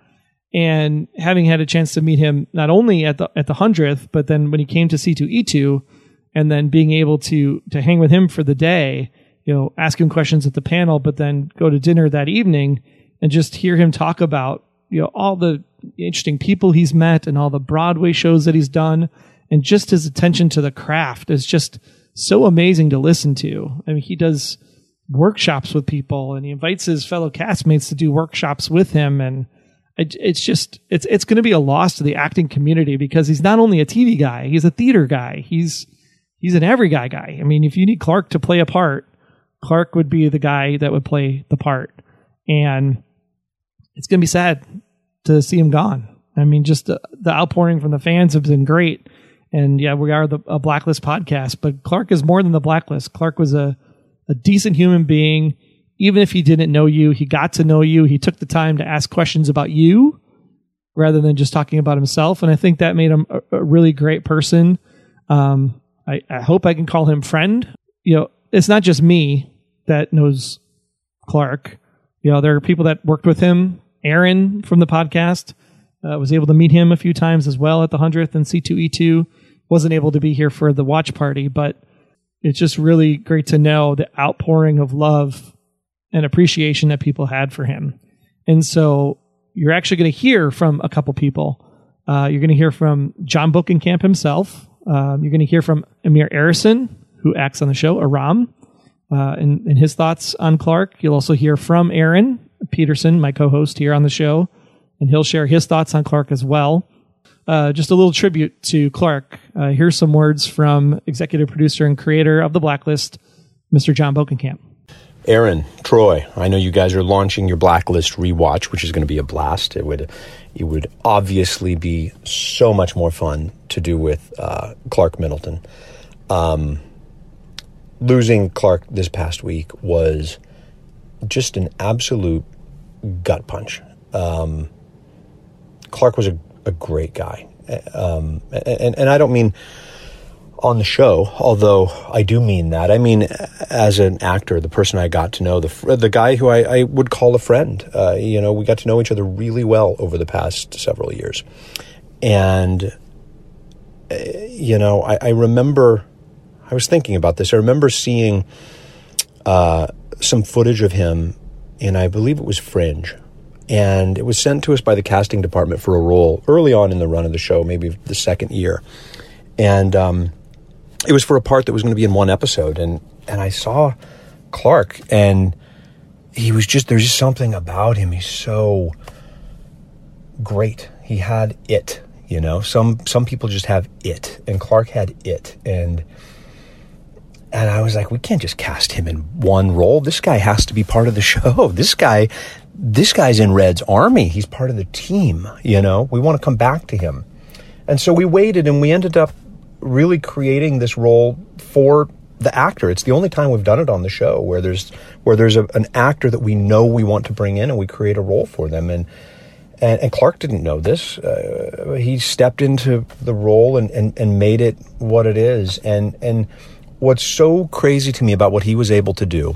And having had a chance to meet him not only at the at the hundredth, but then when he came to C two E two, and then being able to to hang with him for the day, you know, ask him questions at the panel, but then go to dinner that evening and just hear him talk about, you know, all the interesting people he's met and all the Broadway shows that he's done, and just his attention to the craft is just so amazing to listen to. I mean, he does workshops with people, and he invites his fellow castmates to do workshops with him, and it, it's just it's it's going to be a loss to the acting community because he's not only a T V guy, he's a theater guy. He's he's an every guy guy. I mean, if you need Clark to play a part, Clark would be the guy that would play the part, and it's going to be sad to see him gone. I mean, just the, the outpouring from the fans have been great. And yeah, we are the a Blacklist podcast, but Clark is more than the Blacklist. Clark was a, a decent human being. Even if he didn't know you, he got to know you. He took the time to ask questions about you rather than just talking about himself. And I think that made him a, a really great person. Um, I, I hope I can call him friend. You know, it's not just me that knows Clark. You know, there are people that worked with him. Aaron from the podcast uh, was able to meet him a few times as well at the hundredth and C two E two. Wasn't able to be here for the watch party, but it's just really great to know the outpouring of love and appreciation that people had for him. And so you're actually going to hear from a couple people. Uh, you're going to hear from John Bokenkamp himself. Um, you're going to hear from Amir Arison, who acts on the show, Aram, uh, and, and his thoughts on Clark. You'll also hear from Aaron Peterson, my co-host here on the show, and he'll share his thoughts on Clark as well. Uh, just a little tribute to Clark. Uh, here's some words from executive producer and creator of The Blacklist, Mister John Bokenkamp. Aaron, Troy, I know you guys are launching your Blacklist rewatch, which is going to be a blast. It would, it would obviously be so much more fun to do with uh, Clark Middleton. Um, losing Clark this past week was just an absolute gut punch. Um, Clark was a, a great guy. Um, and, and I don't mean on the show, although I do mean that. I mean, as an actor, the person I got to know, the the guy who I, I would call a friend. Uh, you know, we got to know each other really well over the past several years. And, uh, you know, I, I remember, I was thinking about this. I remember seeing uh, some footage of him, and I believe it was Fringe. And it was sent to us by the casting department for a role early on in the run of the show, maybe the second year. And um, it was for a part that was going to be in one episode. And, and I saw Clark, and he was just, there's just something about him. He's so great. He had it, you know. Some some people just have it, and Clark had it. And and I was like, we can't just cast him in one role. This guy has to be part of the show. This guy... This guy's in Red's army. He's part of the team, you know. We want to come back to him. And so we waited, and we ended up really creating this role for the actor. It's the only time we've done it on the show where there's where there's a, an actor that we know we want to bring in, and we create a role for them. And and, and Clark didn't know this. Uh, he stepped into the role and, and, and made it what it is. And and what's so crazy to me about what he was able to do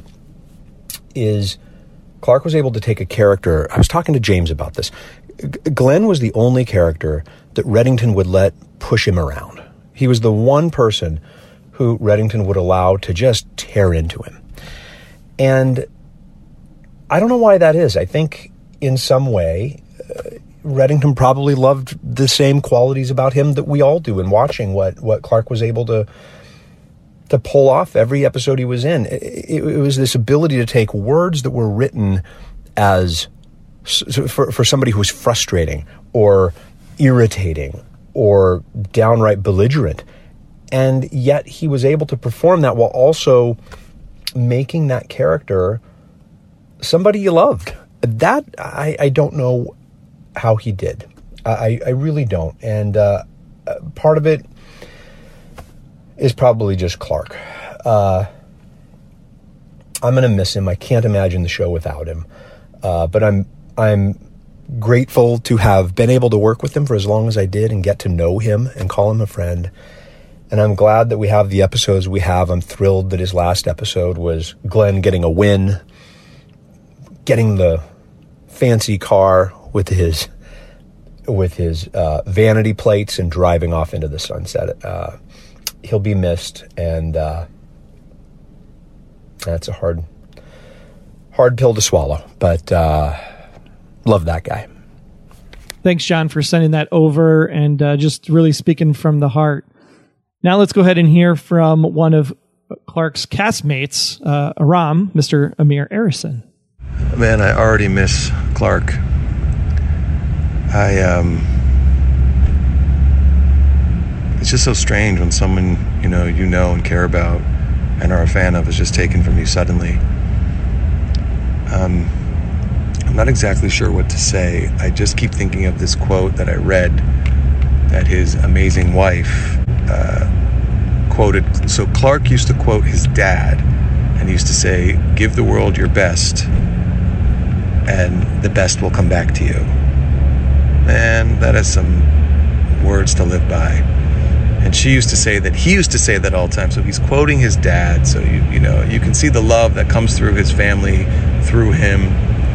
is Clark was able to take a character. I was talking to James about this. G- Glenn was the only character that Reddington would let push him around. He was the one person who Reddington would allow to just tear into him. And I don't know why that is. I think in some way, uh, Reddington probably loved the same qualities about him that we all do in watching what, what Clark was able to to pull off every episode he was in. It, it, it was this ability to take words that were written as for, for somebody who was frustrating or irritating or downright belligerent. And yet he was able to perform that while also making that character somebody you loved. That, I, I don't know how he did. I, I really don't. And uh, part of it is probably just Clark. Uh, I'm going to miss him. I can't imagine the show without him. Uh, but I'm I'm grateful to have been able to work with him for as long as I did and get to know him and call him a friend. And I'm glad that we have the episodes we have. I'm thrilled that his last episode was Glenn getting a win, getting the fancy car with his with his uh, vanity plates and driving off into the sunset. Uh, he'll be missed, and uh, that's a hard, hard pill to swallow. But uh, love that guy. Thanks, John, for sending that over and uh, just really speaking from the heart. Now let's go ahead and hear from one of Clark's castmates, uh, Aram, Mister Amir Arison. Man, I already miss Clark. I, um... It's just so strange when someone, you know, you know and care about and are a fan of is just taken from you suddenly. Um, I'm not exactly sure what to say. I just keep thinking of this quote that I read that his amazing wife uh, quoted. So Clark used to quote his dad, and he used to say, "Give the world your best, and the best will come back to you." Man, that has some words to live by. And she used to say that, he used to say that all the time. So he's quoting his dad. So, you you know, you can see the love that comes through his family, through him.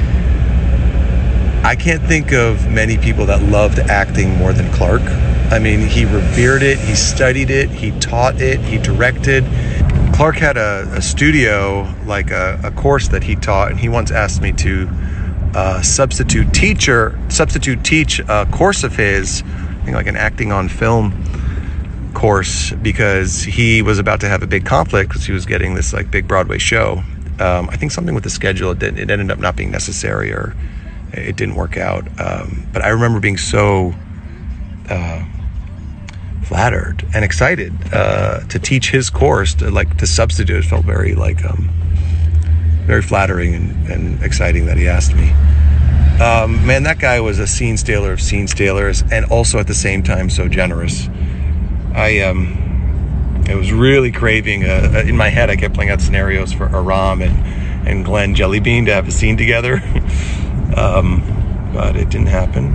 I can't think of many people that loved acting more than Clark. I mean, he revered it, he studied it, he taught it, he directed. Clark had a, a studio, like a, a course that he taught, and he once asked me to uh, substitute teacher, substitute teach a course of his, I think like an acting on film course, because he was about to have a big conflict because he was getting this like big Broadway show. Um, I think something with the schedule, it, didn't, it ended up not being necessary, or it didn't work out. Um, but I remember being so uh, flattered and excited uh, to teach his course, to like to substitute. It felt very like um, very flattering and, and exciting that he asked me. Um, man, that guy was a scene stealer of scene stealers, and also at the same time so generous. I um, I was really craving. Uh, in my head, I kept playing out scenarios for Aram and and Glenn Jellybean to have a scene together. Um, but it didn't happen.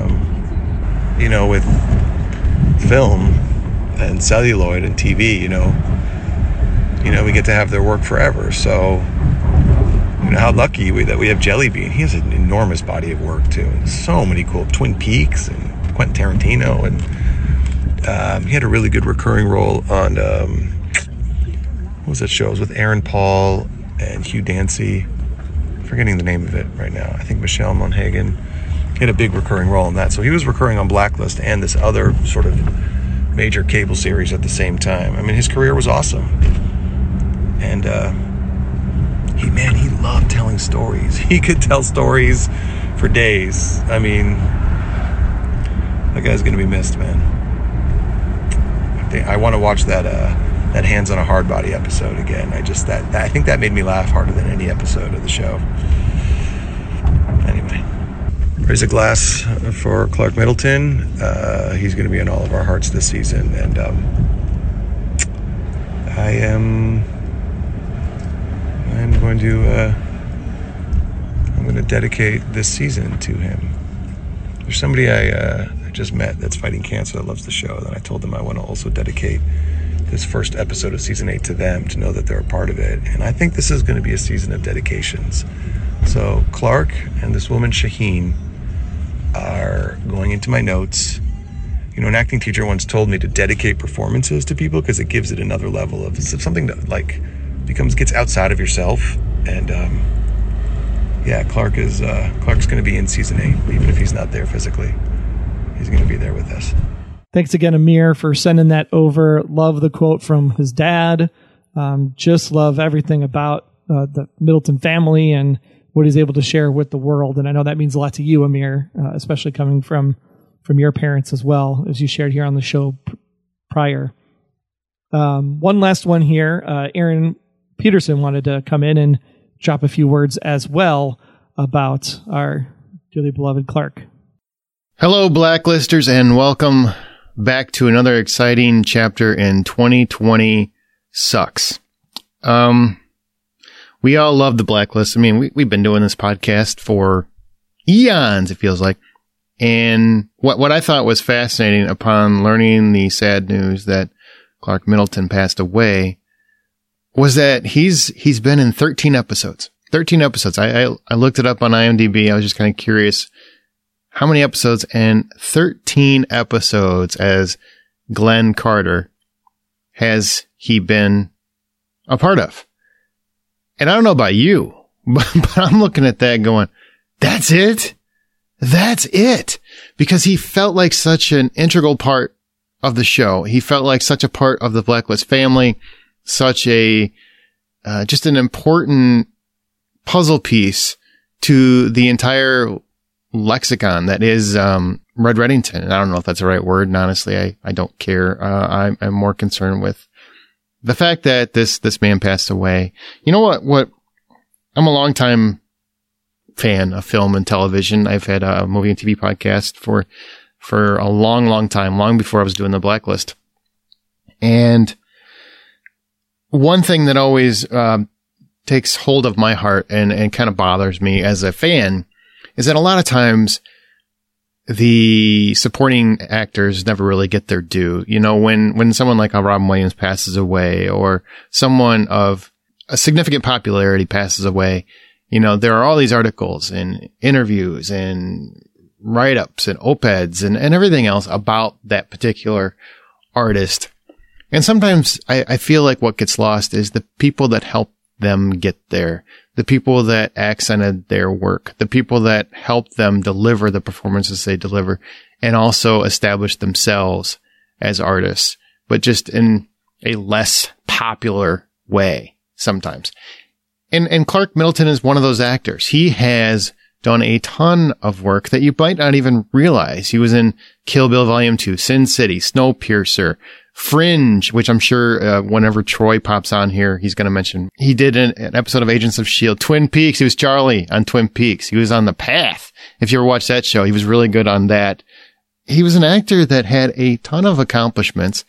Um, you know, with film and celluloid and T V, you know, you know, we get to have their work forever. So, you know, how lucky we that we have Jellybean. He has an enormous body of work too, and so many cool Twin Peaks and Quentin Tarantino, and um, he had a really good recurring role on um, what was that show? It was with Aaron Paul and Hugh Dancy. Forgetting the name of it right now. I think Michelle Monaghan. He had a big recurring role in that. So he was recurring on Blacklist and this other sort of major cable series at the same time. I mean, his career was awesome. And uh, he, man, he loved telling stories. He could tell stories for days. I mean, that guy's going to be missed, man. I, think, I want to watch that uh, that Hands on a Hard Body episode again. I just that, that I think that made me laugh harder than any episode of the show. Anyway, raise a glass for Clark Middleton. Uh, he's going to be in all of our hearts this season, and um, I am I'm going to uh, I'm going to dedicate this season to him. There's somebody I, uh, I just met that's fighting cancer that loves the show, and I told them I want to also dedicate this first episode of season eight to them, to know that they're a part of it. And I think this is going to be a season of dedications. So Clark and this woman Shaheen are going into my notes. You know, an acting teacher once told me to dedicate performances to people because it gives it another level of something that like becomes gets outside of yourself. And um, yeah, Clark is uh, Clark's going to be in season eight, even if he's not there physically. He's going to be there with us. Thanks again, Amir, for sending that over. Love the quote from his dad. Um, just love everything about uh, the Middleton family and what he's able to share with the world. And I know that means a lot to you, Amir, uh, especially coming from from your parents as well, as you shared here on the show p- prior. Um, one last one here. Uh, Aaron Peterson wanted to come in and drop a few words as well about our dearly beloved Clark. Hello, Blacklisters, and welcome back to another exciting chapter in twenty twenty Sucks. Um, we all love the Blacklist. I mean, we, we've been doing this podcast for eons, it feels like. And what, what I thought was fascinating upon learning the sad news that Clark Middleton passed away was that he's he's been in thirteen episodes. thirteen episodes. I, I, I looked it up on IMDb. I was just kind of curious how many episodes, and thirteen episodes as Glenn Carter has he been a part of. And I don't know about you, but, but I'm looking at that going, that's it? That's it. Because he felt like such an integral part of the show. He felt like such a part of the Blacklist family, such a, uh, just an important puzzle piece to the entire lexicon that is, um, Red Reddington. And I don't know if that's the right word. And honestly, I, I don't care. Uh, I'm, I'm more concerned with the fact that this, this man passed away. You know what, what, I'm a longtime fan of film and television. I've had a movie and T V podcast for, for a long, long time, long before I was doing the Blacklist. And one thing that always, um, takes hold of my heart and, and kind of bothers me as a fan is that a lot of times the supporting actors never really get their due. You know, when, when someone like a Robin Williams passes away or someone of a significant popularity passes away, you know, there are all these articles and interviews and write-ups and op-eds and, and everything else about that particular artist. And sometimes I, I feel like what gets lost is the people that help them get there, the people that accented their work, the people that helped them deliver the performances they deliver, and also establish themselves as artists, but just in a less popular way sometimes. And, and Clark Middleton is one of those actors. He has done a ton of work that you might not even realize. He was in Kill Bill Volume two, Sin City, Snowpiercer, Fringe, which I'm sure uh, whenever Troy pops on here, he's going to mention. He did an, an episode of Agents of S H I E L D. Twin Peaks, he was Charlie on Twin Peaks. He was on The Path. If you ever watched that show, he was really good on that. He was an actor that had a ton of accomplishments.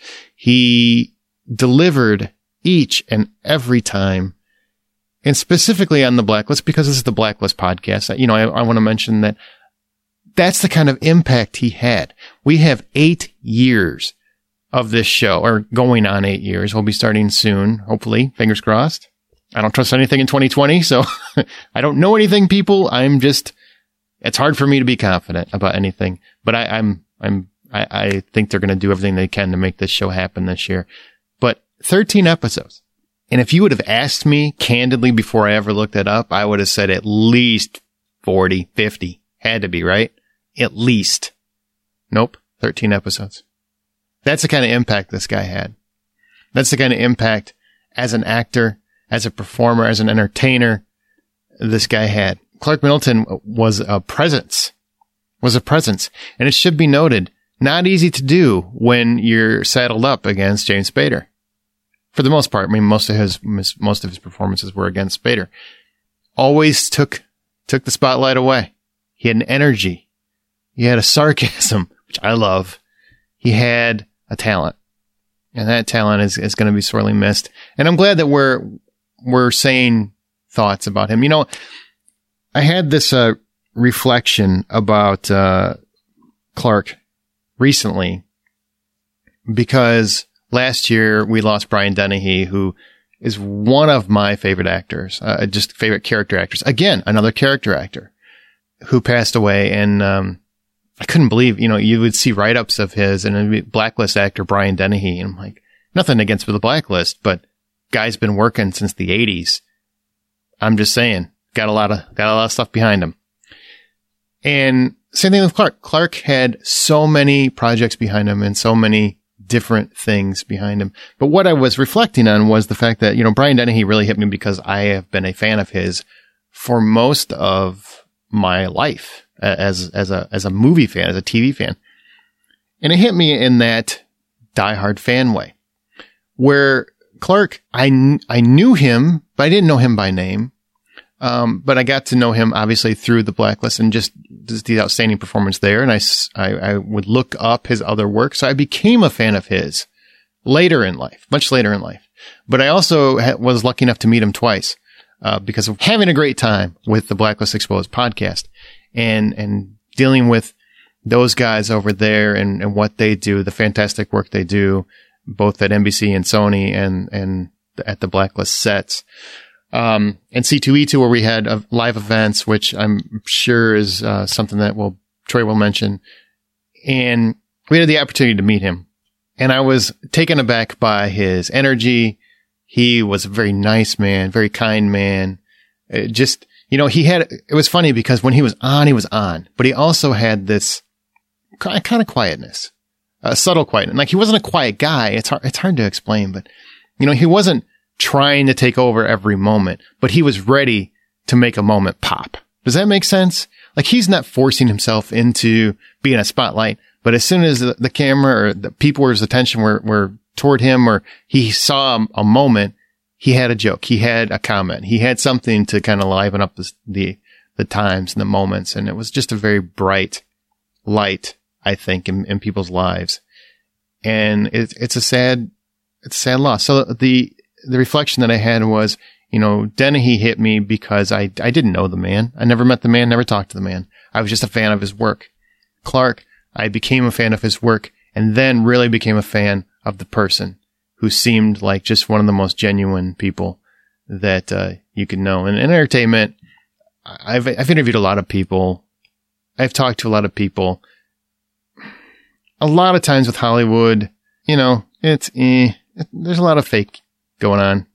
He delivered each and every time. And specifically on the Blacklist, because this is the Blacklist podcast, you know, I, I want to mention that that's the kind of impact he had. We have eight years of this show, or going on eight years. We'll be starting soon, hopefully. Fingers crossed. I don't trust anything in twenty twenty, so I don't know anything, people. I'm just, it's hard for me to be confident about anything, but I, I'm, I'm, I, I think they're going to do everything they can to make this show happen this year. But thirteen episodes. And if you would have asked me candidly before I ever looked it up, I would have said at least forty, fifty. Had to be, right? At least. Nope. thirteen episodes. That's the kind of impact this guy had. That's the kind of impact as an actor, as a performer, as an entertainer, this guy had. Clark Middleton was a presence, was a presence. And it should be noted, not easy to do when you're saddled up against James Spader. For the most part, I mean, most of his, most of his performances were against Spader. Always took, took the spotlight away. He had an energy. He had a sarcasm, which I love. He had a talent, and that talent is, is going to be sorely missed. And I'm glad that we're, we're saying thoughts about him. You know, I had this, uh, reflection about, uh, Clark recently because last year we lost Brian Dennehy, who is one of my favorite actors, uh, just favorite character actors. Again, another character actor who passed away. And, um, I couldn't believe, you know, you would see write-ups of his and it'd be Blacklist actor Brian Dennehy. And I'm like, nothing against the Blacklist, but guy's been working since the eighties. I'm just saying, got a lot of, got a lot of stuff behind him. And same thing with Clark. Clark had so many projects behind him and so many different things behind him. But what I was reflecting on was the fact that, you know, Brian Dennehy really hit me because I have been a fan of his for most of my life. As, as a, as a movie fan, as a T V fan. And it hit me in that diehard fan way where Clark, I, kn- I knew him, but I didn't know him by name. Um, but I got to know him obviously through the Blacklist and just, just the outstanding performance there. And I, I, I would look up his other work. So I became a fan of his later in life, much later in life. But I also ha- was lucky enough to meet him twice, uh, because of having a great time with the Blacklist Exposed podcast. And, and dealing with those guys over there and, and what they do, the fantastic work they do, both at N B C and Sony and, and at the Blacklist sets. Um, and C two E two, where we had uh, live events, which I'm sure is uh, something that will Troy will mention. And we had the opportunity to meet him. And I was taken aback by his energy. He was a very nice man, very kind man. It just, you know, he had, it was funny because when he was on, he was on, but he also had this kind of quietness, a subtle quietness. Like he wasn't a quiet guy. It's hard, it's hard to explain, but you know, he wasn't trying to take over every moment, but he was ready to make a moment pop. Does that make sense? Like he's not forcing himself into being a spotlight, but as soon as the, the camera or the people's attention were, were toward him or he saw a, a moment, he had a joke, he had a comment, he had something to kind of liven up the, the, the times and the moments. And it was just a very bright light, I think, in, in people's lives. And it's, it's a sad, it's a sad loss. So the, the reflection that I had was, you know, Dennehy hit me because I, I didn't know the man. I never met the man, never talked to the man. I was just a fan of his work. Clark, I became a fan of his work and then really became a fan of the person who seemed like just one of the most genuine people that uh, you could know. And in entertainment, I've, I've interviewed a lot of people. I've talked to a lot of people. A lot of times with Hollywood, you know, it's, eh, there's a lot of fake going on.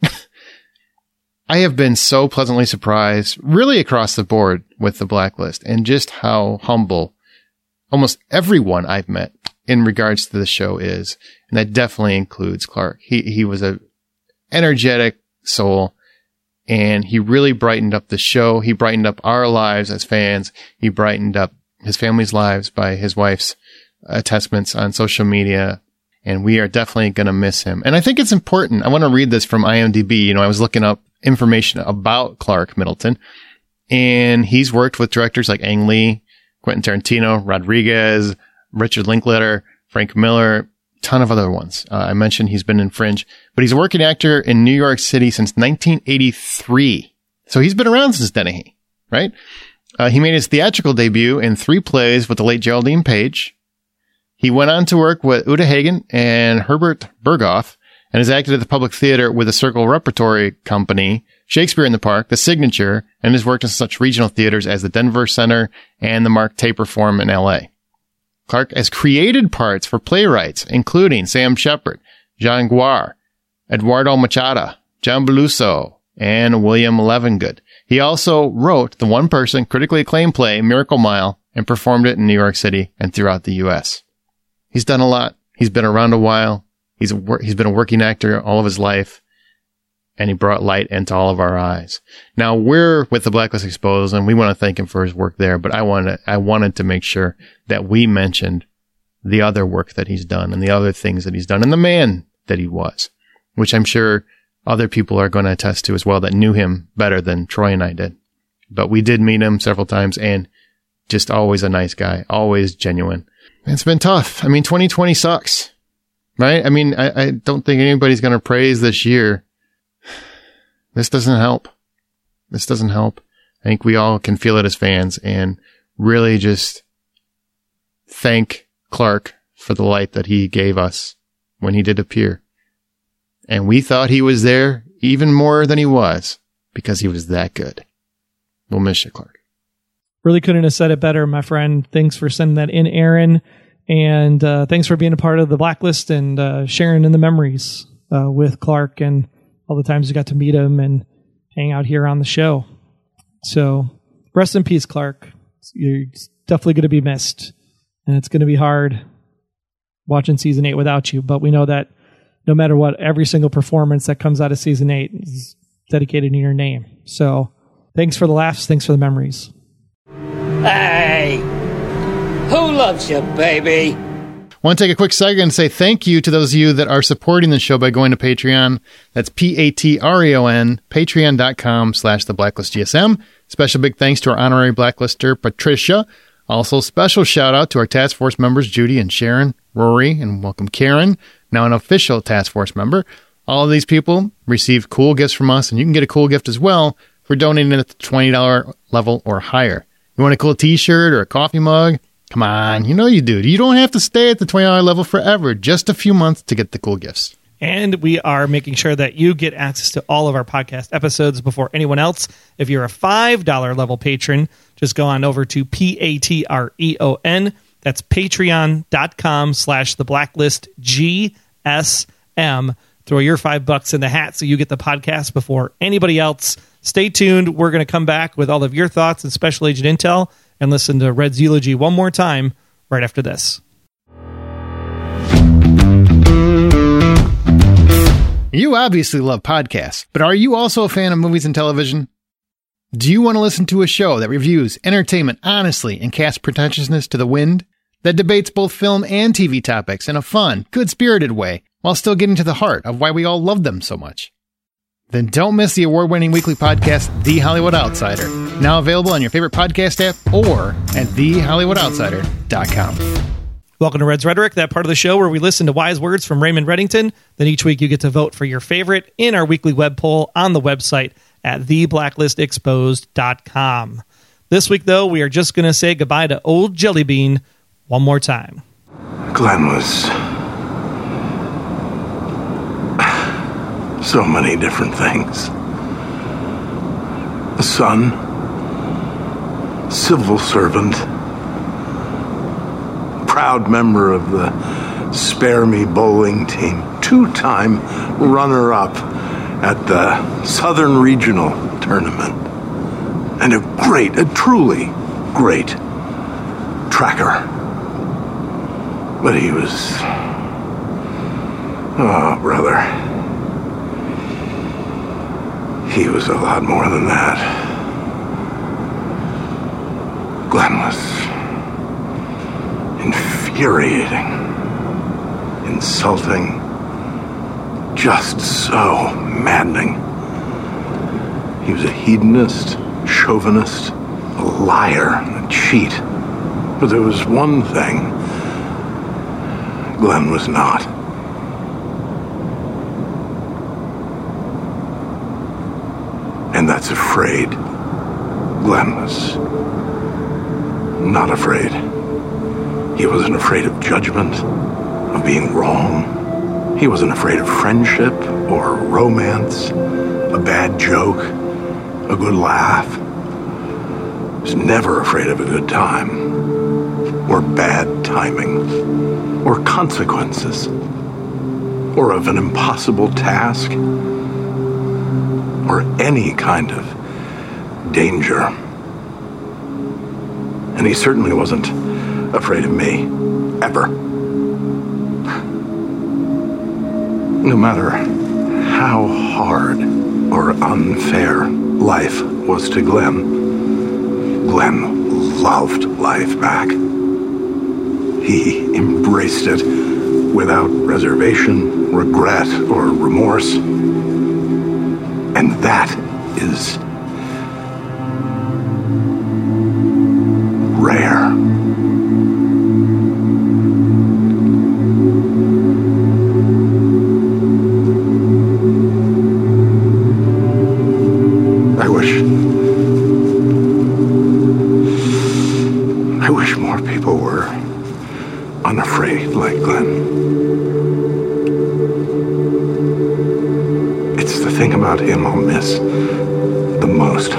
I have been so pleasantly surprised, really across the board with the Blacklist and just how humble almost everyone I've met in regards to the show is. And that definitely includes Clark. He, he was a energetic soul and he really brightened up the show. He brightened up our lives as fans. He brightened up his family's lives by his wife's attestments on social media. And we are definitely going to miss him. And I think it's important. I want to read this from I M D B. You know, I was looking up information about Clark Middleton, and he's worked with directors like Ang Lee, Quentin Tarantino, Rodriguez, Richard Linklater, Frank Miller, ton of other ones. Uh, I mentioned he's been in Fringe, but he's a working actor in New York City since nineteen eighty-three. So he's been around since Dennehy, right? Uh, he made his theatrical debut in three plays with the late Geraldine Page. He went on to work with Uta Hagen and Herbert Berghoff and has acted at the Public Theater with the Circle Repertory Company, Shakespeare in the Park, The Signature, and has worked in such regional theaters as the Denver Center and the Mark Taper Forum in L A. Clark has created parts for playwrights, including Sam Shepard, Jean Guar, Eduardo Machado, John Beluso, and William Levengood. He also wrote the one-person, critically acclaimed play, Miracle Mile, and performed it in New York City and throughout the U S. He's done a lot. He's been around a while. He's a, he's been a working actor all of his life, and he brought light into all of our eyes. Now we're with the Blacklist Exposed, and we want to thank him for his work there. But I wanted I wanted to make sure that we mentioned the other work that he's done and the other things that he's done, and the man that he was, which I'm sure other people are going to attest to as well that knew him better than Troy and I did. But we did meet him several times, and just always a nice guy, always genuine. It's been tough. I mean, twenty twenty sucks, right? I mean, I, I don't think anybody's going to praise this year. This doesn't help. This doesn't help. I think we all can feel it as fans and really just thank Clark for the light that he gave us when he did appear. And we thought he was there even more than he was because he was that good. We'll miss you, Clark. Really couldn't have said it better, my friend. Thanks for sending that in, Aaron. And uh, thanks for being a part of the Blacklist and uh, sharing in the memories uh, with Clark and all the times you got to meet him and hang out here on the show. So rest in peace, Clark. You're definitely going to be missed. And it's going to be hard watching season eight without you. But we know that no matter what, every single performance that comes out of season eight is dedicated in your name. So thanks for the laughs. Thanks for the memories. Hey, who loves you, baby? I want to take a quick second and say thank you to those of you that are supporting the show by going to Patreon. That's P A T R E O N, patreon.com slash the Blacklist G S M. Special big thanks to our honorary Blacklister, Patricia. Also, special shout out to our task force members, Judy and Sharon, Rory, and welcome Karen, now an official task force member. All of these people receive cool gifts from us, and you can get a cool gift as well for donating at the twenty dollars level or higher. You want a cool t-shirt or a coffee mug? Come on, you know you do. You don't have to stay at the twenty dollars level forever. Just a few months to get the cool gifts. And we are making sure that you get access to all of our podcast episodes before anyone else. If you're a five dollars level patron, just go on over to P-A-T-R-E-O-N. That's patreon.com slash the blacklist G S M. Throw your five bucks in the hat so you get the podcast before anybody else. Stay tuned. We're going to come back with all of your thoughts and Special Agent Intel and listen to Red's eulogy one more time right after this. You obviously love podcasts, but are you also a fan of movies and television? Do you want to listen to a show that reviews entertainment honestly and casts pretentiousness to the wind? That debates both film and T V topics in a fun, good-spirited way, while still getting to the heart of why we all love them so much? Then don't miss the award-winning weekly podcast, The Hollywood Outsider, now available on your favorite podcast app or at the hollywood outsider dot com. Welcome to Red's Rhetoric, that part of the show where we listen to wise words from Raymond Reddington. Then each week you get to vote for your favorite in our weekly web poll on the website at the blacklist exposed dot com. This week, though, we are just going to say goodbye to Old Jellybean one more time. Glenn was so many different things. A son, civil servant, proud member of the Spare Me bowling team, two-time runner-up at the Southern Regional Tournament, and a great, a truly great tracker. But he was, oh, brother, he was a lot more than that. Glenn was infuriating, insulting, just so maddening. He was a hedonist, chauvinist, a liar, a cheat. But there was one thing Glenn was not. And that's afraid. Glenn was not afraid. He wasn't afraid of judgment, of being wrong. He wasn't afraid of friendship or romance, a bad joke, a good laugh. He was never afraid of a good time, or bad timing, or consequences, or of an impossible task, or any kind of danger. And he certainly wasn't afraid of me, ever. No matter how hard or unfair life was to Glenn, Glenn loved life back. He embraced it without reservation, regret, or remorse. And that is rare. I wish... I wish more people were unafraid like Glenn. It's the thing about him I'll miss the most.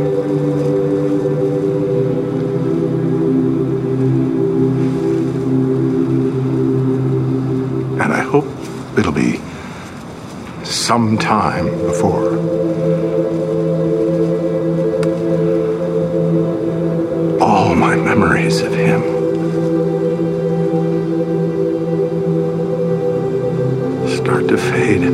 And I hope it'll be some time before all my memories of him start to fade.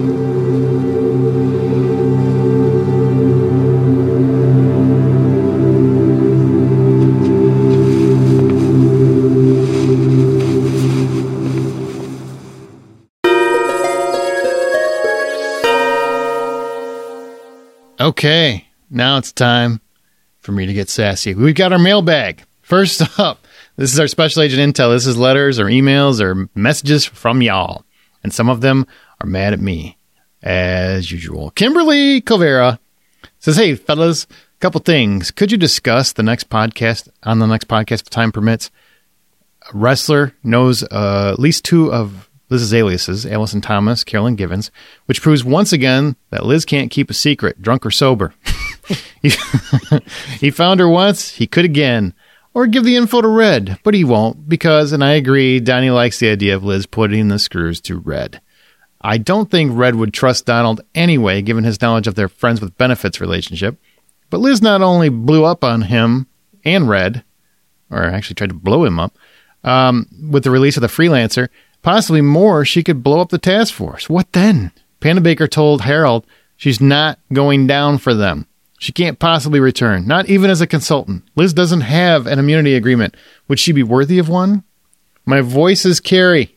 Okay, now it's time for me to get sassy. We've got our mailbag. First up, this is our Special Agent Intel. This is letters or emails or messages from y'all. And some of them are mad at me, as usual. Kimberly Covera says, hey, fellas, a couple things. Could you discuss the next podcast, on the next podcast, if time permits, A wrestler knows uh, at least two of Liz's aliases, Allison Thomas, Carolyn Givens, which proves once again that Liz can't keep a secret, drunk or sober. he, he found her once, he could again. Or give the info to Red, but he won't because, and I agree, Donnie likes the idea of Liz putting the screws to Red. I don't think Red would trust Donald anyway, given his knowledge of their friends with benefits relationship. But Liz not only blew up on him and Red, or actually tried to blow him up, um, with the release of the Freelancer, possibly more, she could blow up the task force. What then? Panda Baker told Harold she's not going down for them. She can't possibly return, not even as a consultant. Liz doesn't have an immunity agreement. Would she be worthy of one? My voice is Carrie.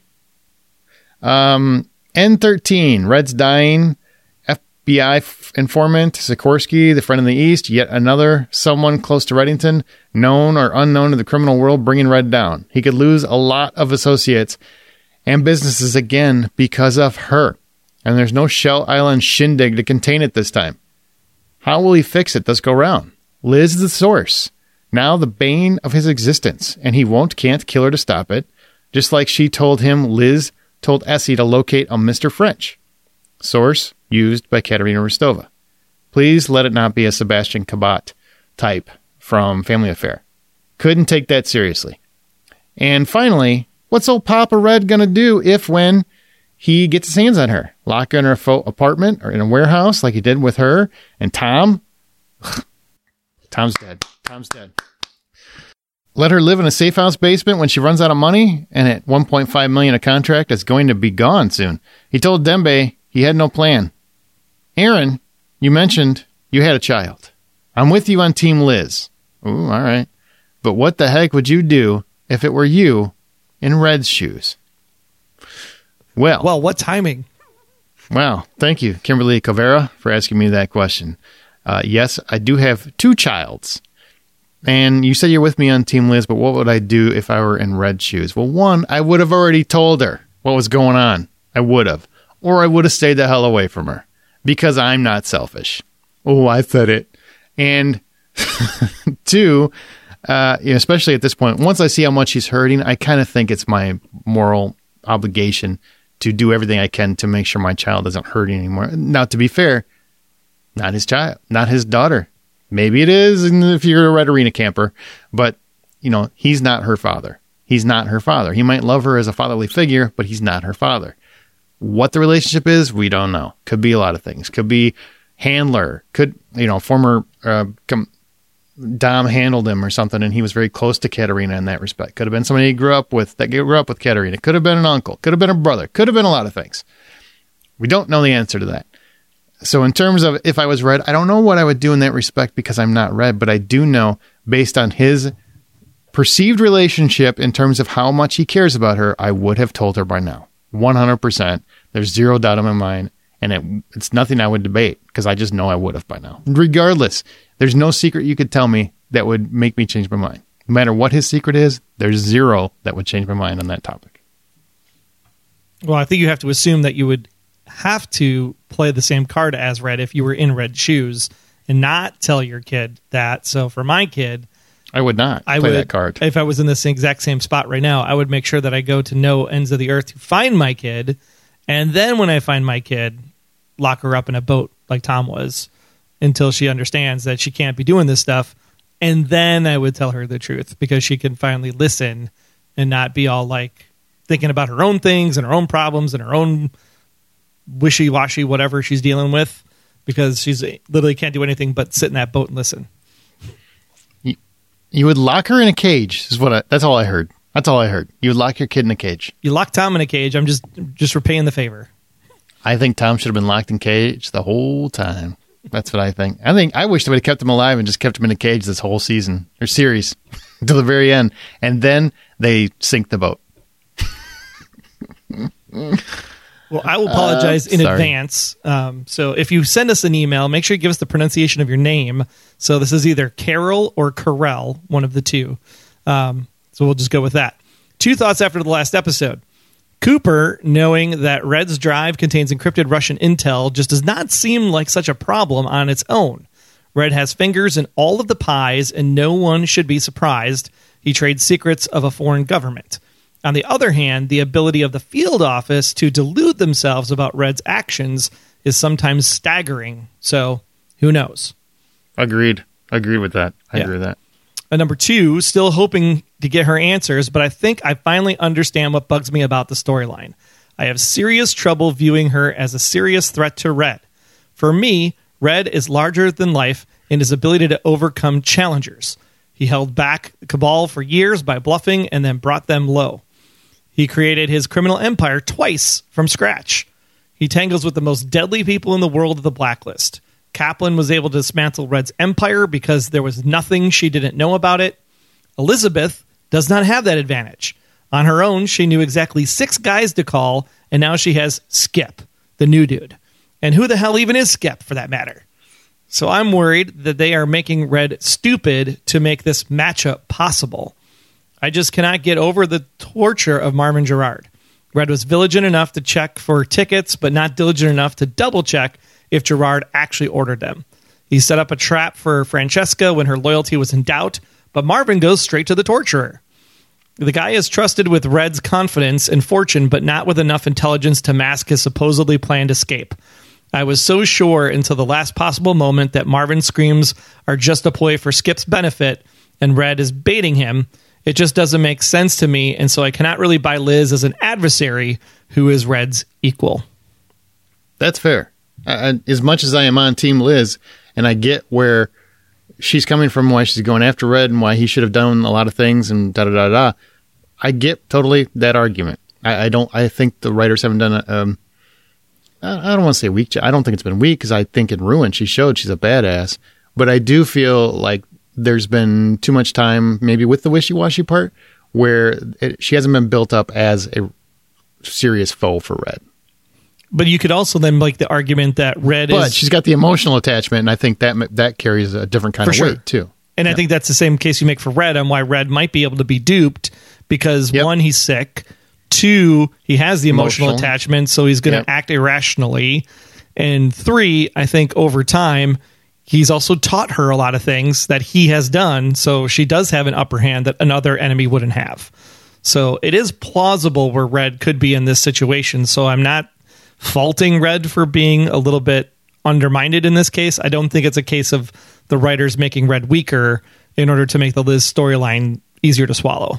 Um, N thirteen, Red's dying. F B I f- informant, Sikorsky, the friend in the East, yet another someone close to Reddington, known or unknown to the criminal world, bringing Red down. He could lose a lot of associates and businesses again because of her. And there's no Shell Island shindig to contain it this time. How will he fix it this go round? Liz is the source. Now the bane of his existence, and he won't, can't kill her to stop it. Just like she told him, Liz told Essie to locate a Mister French. Source used by Katerina Rostova. Please let it not be a Sebastian Cabot type from Family Affair. Couldn't take that seriously. And finally, what's old Papa Red gonna do if, when he gets his hands on her? Lock her in her faux apartment or in a warehouse like he did with her and Tom? Tom's dead. Tom's dead. Let her live in a safe house basement when she runs out of money, and at one point five million dollars a contract is going to be gone soon. He told Dembe he had no plan. Aaron, you mentioned you had a child. I'm with you on Team Liz. Ooh, all right. But what the heck would you do if it were you in Red's shoes? Well, Well, what timing? Well, thank you, Kimberly Covera, for asking me that question. Uh, yes, I do have two childs. And you said you're with me on Team Liz, but what would I do if I were in Red's shoes? Well, one, I would have already told her what was going on. I would have. Or I would have stayed the hell away from her. Because I'm not selfish. Oh, I said it. And two, uh, you know, especially at this point, once I see how much he's hurting, I kind of think it's my moral obligation to do everything I can to make sure my child isn't hurting anymore. Now, to be fair, not his child, not his daughter. Maybe it is if you're a Red Arena camper, but, you know, he's not her father. He's not her father. He might love her as a fatherly figure, but he's not her father. What the relationship is, we don't know. Could be a lot of things. Could be handler. Could, you know, former uh, com- Dom handled him or something, and he was very close to Katerina in that respect. Could have been somebody he grew up with that grew up with Katerina. Could have been an uncle. Could have been a brother. Could have been a lot of things. We don't know the answer to that. So in terms of if I was Red, I don't know what I would do in that respect because I'm not Red, but I do know based on his perceived relationship in terms of how much he cares about her, I would have told her by now. one hundred percent. There's zero doubt in my mind, and it, it's nothing I would debate because I just know I would have by now. Regardless, there's no secret you could tell me that would make me change my mind. No matter what his secret is, there's zero that would change my mind on that topic. Well, I think you have to assume that you would have to play the same card as Red if you were in Red's shoes and not tell your kid that. So for my kid, I would not I play would, that card. If I was in this exact same spot right now, I would make sure that I go to no ends of the earth to find my kid. And then when I find my kid, lock her up in a boat like Tom was until she understands that she can't be doing this stuff. And then I would tell her the truth because she can finally listen and not be all like thinking about her own things and her own problems and her own wishy-washy whatever she's dealing with because she's literally can't do anything but sit in that boat and listen. You, you would lock her in a cage is what I, that's all I heard. That's all I heard. You would lock your kid in a cage. You lock Tom in a cage. I'm just just repaying the favor. I think Tom should have been locked in cage the whole time. That's what I think. I think I wish they would have kept him alive and just kept him in a cage this whole season or series until the very end. And then they sink the boat. Well, I will apologize uh, in sorry. advance. Um, so if you send us an email, make sure you give us the pronunciation of your name. So this is either Carol or Carell, one of the two. Um, so we'll just go with that. Two thoughts after the last episode. Cooper, knowing that Red's drive contains encrypted Russian intel, just does not seem like such a problem on its own. Red has fingers in all of the pies, and no one should be surprised. He trades secrets of a foreign government. On the other hand, the ability of the field office to delude themselves about Red's actions is sometimes staggering. So, who knows? Agreed. Agreed with that. I Yeah. agree with that. And number two, still hoping to get her answers, but I think I finally understand what bugs me about the storyline. I have serious trouble viewing her as a serious threat to Red. For me, Red is larger than life in his ability to overcome challengers. He held back Cabal for years by bluffing and then brought them low. He created his criminal empire twice from scratch. He tangles with the most deadly people in the world of the Blacklist. Kaplan was able to dismantle Red's empire because there was nothing she didn't know about it. Elizabeth does not have that advantage. On her own, she knew exactly six guys to call, and now she has Skip, the new dude. And who the hell even is Skip, for that matter? So I'm worried that they are making Red stupid to make this matchup possible. I just cannot get over the torture of Marvin Gerard. Red was diligent enough to check for tickets, but not diligent enough to double-check if Gerard actually ordered them. He set up a trap for Francesca when her loyalty was in doubt, but Marvin goes straight to the torturer. The guy is trusted with Red's confidence and fortune, but not with enough intelligence to mask his supposedly planned escape. I was so sure until the last possible moment that Marvin's screams are just a ploy for Skip's benefit, and Red is baiting him. It just doesn't make sense to me, and so I cannot really buy Liz as an adversary who is Red's equal. That's fair. I, as much as I am on Team Liz, and I get where she's coming from, why she's going after Red, and why he should have done a lot of things, and da da da da. I get totally that argument. I, I don't. I think the writers haven't done a. Um, I, I don't want to say weak. job. I don't think it's been weak because I think in Ruin she showed she's a badass. But I do feel like there's been too much time, maybe with the wishy-washy part, where it, she hasn't been built up as a serious foe for Red. But you could also then make the argument that Red but is... she's got the emotional attachment, and I think that that carries a different kind For of sure. weight, too. And Yeah. I think that's the same case you make for Red on why Red might be able to be duped because, Yep. one, he's sick. Two, he has the emotional, Emotional. attachment, so he's going to Yep. act irrationally. And three, I think over time, he's also taught her a lot of things that he has done, so she does have an upper hand that another enemy wouldn't have. So it is plausible where Red could be in this situation, so I'm not faulting Red for being a little bit undermined in this case. I don't think it's a case of the writers making Red weaker in order to make the Liz storyline easier to swallow.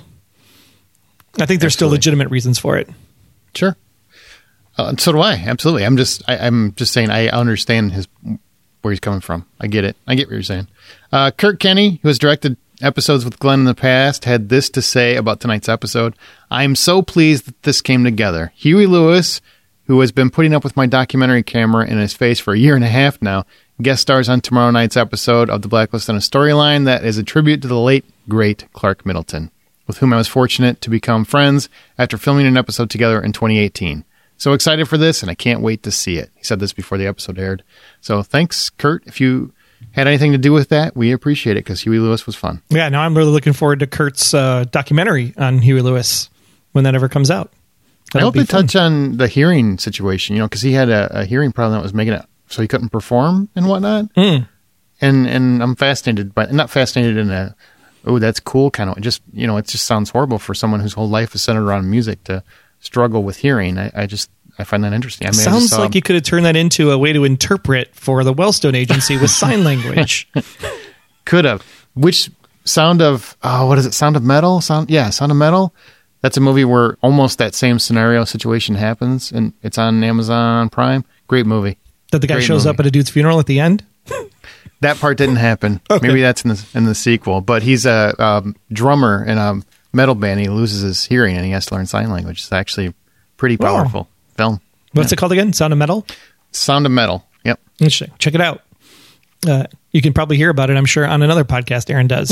I think there's still Absolutely. legitimate reasons for it. Sure. Uh, so do I. Absolutely. I'm just, I, I'm just saying I understand his where he's coming from. I get it. I get what you're saying. Uh, Kurt Kenny, who has directed episodes with Glenn in the past, had this to say about tonight's episode. I'm so pleased that this came together. Huey Lewis, who has been putting up with my documentary camera in his face for a year and a half now, guest stars on tomorrow night's episode of The Blacklist on a storyline that is a tribute to the late, great Clark Middleton, with whom I was fortunate to become friends after filming an episode together in twenty eighteen. So excited for this, and I can't wait to see it. He said this before the episode aired. So thanks, Kurt. If you had anything to do with that, we appreciate it, because Huey Lewis was fun. Yeah, no, I'm really looking forward to Kurt's uh, documentary on Huey Lewis when that ever comes out. I That'll hope be they fun. touch on the hearing situation, you know, because he had a, a hearing problem that was making it so he couldn't perform and whatnot. Mm. And and I'm fascinated by, not fascinated in a, oh, that's cool kind of, just, you know, it just sounds horrible for someone whose whole life is centered around music to struggle with hearing. I, I just, I find that interesting. I mean, I just Sounds saw- like you could have turned that into a way to interpret for the Wellstone Agency with sign language. Could have. Which Sound of, oh, what is it? Sound of Metal? Sound, yeah, Sound of Metal. That's a movie where almost that same scenario situation happens, and it's on Amazon Prime. Great movie. That the guy Great shows movie. up at a dude's funeral at the end? That part didn't happen. Okay. Maybe that's in the in the sequel. But he's a um, drummer in a metal band. He loses his hearing, and he has to learn sign language. It's actually a pretty Wow. powerful film. What's it called again? Sound of Metal? Sound of Metal. Yep. Interesting. Check it out. Uh, you can probably hear about it, I'm sure, on another podcast Aaron does.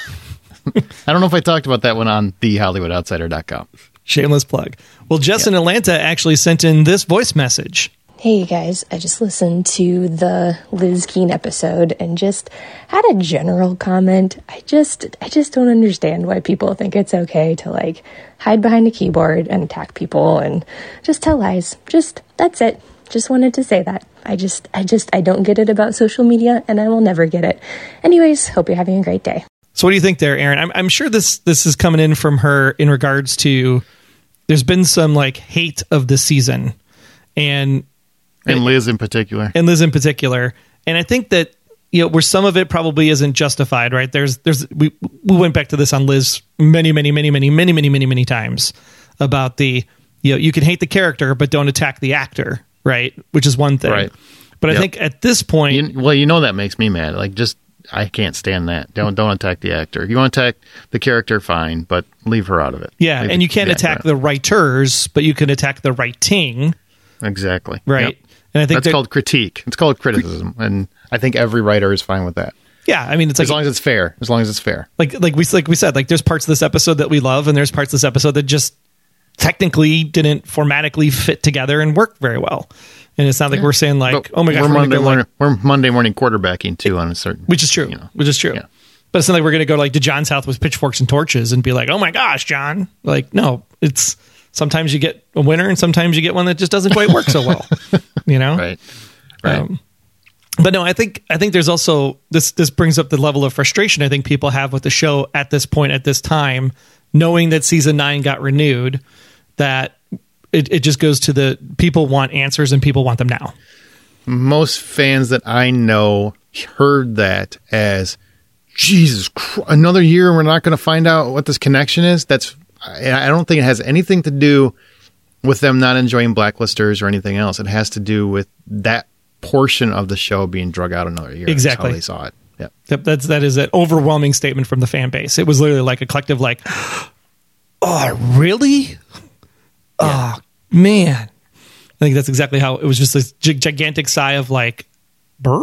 I don't know if I talked about that one on the hollywood outsider dot com. Shameless plug. Well, Jess in Atlanta actually sent in this voice message. Hey, you guys. I just listened to the Liz Keane episode and just had a general comment. I just, I just don't understand why people think it's okay to, like, hide behind a keyboard and attack people and just tell lies. Just, that's it. Just wanted to say that. I just, I just, I don't get it about social media, and I will never get it. Anyways, hope you're having a great day. So what do you think there, Aaron? I'm, I'm sure this this is coming in from her in regards to there's been some like hate of this season, and and Liz in particular, and Liz in particular, and I think that you know where some of it probably isn't justified. Right? There's there's we we went back to this on Liz many many many many many many many many times about the you know you can hate the character but don't attack the actor, right? Which is one thing, right? But yep. I think at this point, you, well, you know that makes me mad. Like just. I can't stand that. Don't don't attack the actor. If you want to attack the character, fine, but leave her out of it. Yeah, leave and you can't attack the writers, but you can attack the writing. Exactly. Right. Yep. And I think that's that, called critique. It's called criticism, and I think every writer is fine with that. Yeah, I mean, it's like as long as it's fair. As long as it's fair. Like like we like we said, like there's parts of this episode that we love, and there's parts of this episode that just technically didn't formatically fit together and work very well. And it's not like yeah. we're saying like, but oh my gosh, we're, we're Monday go morning. Like, we're Monday morning quarterbacking too on a certain, which is true, you know, which is true. Yeah. But it's not like we're going to go like to John's house with pitchforks and torches and be like, oh my gosh, John. Like, no, it's sometimes you get a winner and sometimes you get one that just doesn't quite work so well, you know? Right. Right. Um, but no, I think I think there's also this. This brings up the level of frustration I think people have with the show at this point, at this time, knowing that season nine got renewed. That it, it just goes to the people want answers and people want them now. Most fans that I know heard that as Jesus Christ, another year and we're not going to find out what this connection is. That's I don't think it has anything to do with them not enjoying Blacklisters or anything else. It has to do with that portion of the show being drug out another year. Exactly. That's how they saw it. Yep. Yep. That's that is an overwhelming statement from the fan base. It was literally like a collective like, oh really? Yeah. Oh man. I think that's exactly how it was. Just this g- gigantic sigh of like, brr.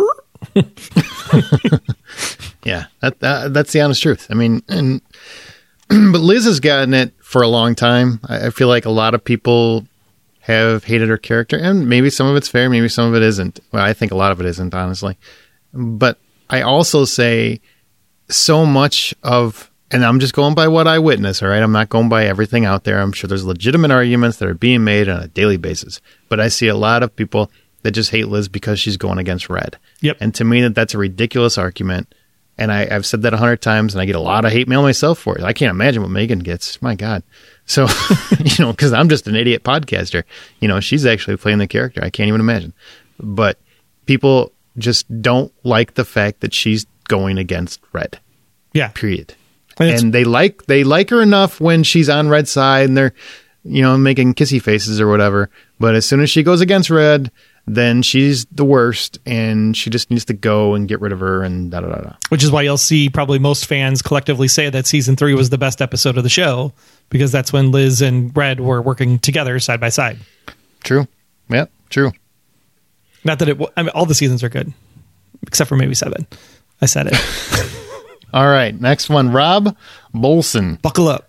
Yeah, that, that, that's the honest truth. I mean, and but Liz has gotten it for a long time. I, I feel like a lot of people have hated her character, and maybe some of it's fair, maybe some of it isn't. Well, I think a lot of it isn't, honestly. But I also say so much of, and I'm just going by what I witness, all right? I'm not going by everything out there. I'm sure there's legitimate arguments that are being made on a daily basis. But I see a lot of people that just hate Liz because she's going against Red. Yep. And to me, that that's a ridiculous argument. And I, I've said that a hundred times, and I get a lot of hate mail myself for it. I can't imagine what Megan gets. My God. So, you know, because I'm just an idiot podcaster. You know, she's actually playing the character. I can't even imagine. But people just don't like the fact that she's going against Red. Yeah. Period. And, and they like they like her enough when she's on Red's side and they're, you know, making kissy faces or whatever. But as soon as she goes against Red, then she's the worst, and she just needs to go and get rid of her, and da da da da. Which is why you'll see probably most fans collectively say that season three was the best episode of the show, because that's when Liz and Red were working together side by side. True. Yep. True. Not that it. I mean, all the seasons are good, except for maybe seven. I said it. All right. Next one, Rob Bolson. Buckle up.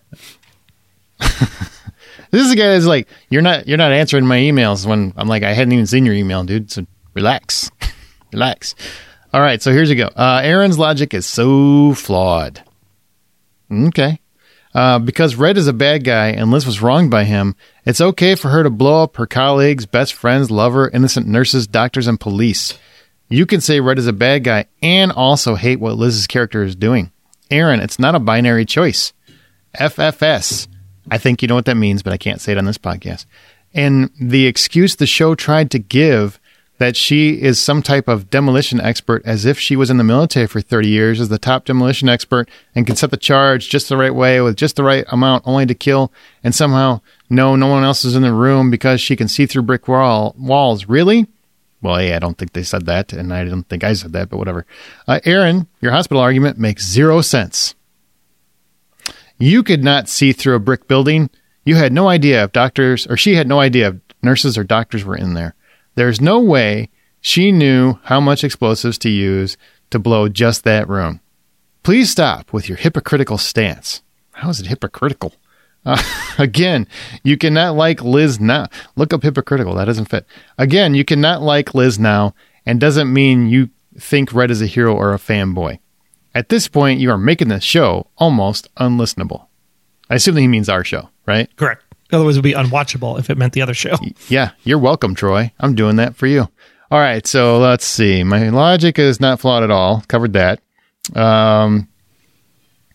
This is a guy that's like, you're not you're not answering my emails when I'm like, I hadn't even seen your email, dude. So relax. Relax. All right, so here's you go. Uh, Aaron's logic is so flawed. Okay. Uh, because Red is a bad guy and Liz was wronged by him, it's okay for her to blow up her colleagues, best friends, lover, innocent nurses, doctors, and police. You can say Red is a bad guy and also hate what Liz's character is doing. Aaron, it's not a binary choice. F F S. I think you know what that means, but I can't say it on this podcast. And the excuse the show tried to give that she is some type of demolition expert, as if she was in the military for thirty years, is the top demolition expert and can set the charge just the right way with just the right amount only to kill, and somehow no, no one else is in the room because she can see through brick wall, walls. Really? Well, yeah, I don't think they said that, and I don't think I said that, but whatever. Uh, Aaron, your hospital argument makes zero sense. You could not see through a brick building. You had no idea if doctors, or she had no idea if nurses or doctors were in there. There's no way she knew how much explosives to use to blow just that room. Please stop with your hypocritical stance. How is it hypocritical? Uh, again, you cannot like Liz now. Look up hypocritical. That doesn't fit. Again, you cannot like Liz now, and doesn't mean you think Red is a hero or a fanboy. At this point, you are making the show almost unlistenable. I assume that he means our show, right? Correct. Otherwise, it would be unwatchable if it meant the other show. Yeah, you're welcome, Troy. I'm doing that for you. All right, so let's see. My logic is not flawed at all. Covered that. Um,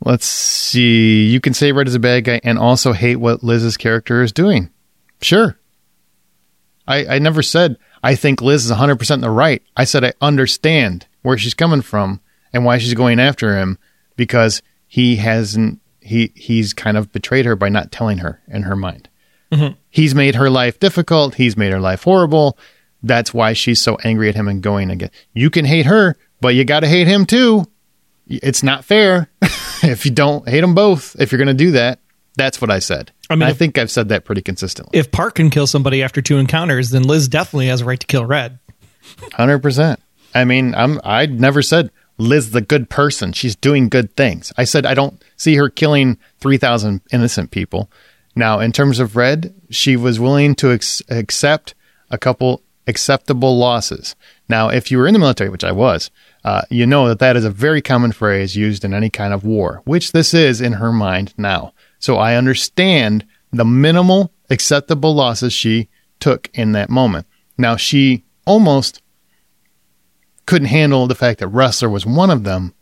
Let's see. You can say Red is a bad guy and also hate what Liz's character is doing. Sure. I, I never said I think Liz is one hundred percent in the right. I said I understand where she's coming from and why she's going after him, because he hasn't, he he's kind of betrayed her by not telling her in her mind. Mm-hmm. He's made her life difficult. He's made her life horrible. That's why she's so angry at him and going again. You can hate her, but you got to hate him too. It's not fair if you don't hate them both. If you're going to do that, that's what I said. I mean, I if, think I've said that pretty consistently. If Park can kill somebody after two encounters, then Liz definitely has a right to kill Red. one hundred percent. I mean, I'm, I never said Liz the good person. She's doing good things. I said I don't see her killing three thousand innocent people. Now, in terms of Red, she was willing to ex- accept a couple acceptable losses. Now, if you were in the military, which I was, uh, you know that that is a very common phrase used in any kind of war, which this is in her mind now. So I understand the minimal acceptable losses she took in that moment. Now, she almost couldn't handle the fact that Ressler was one of them,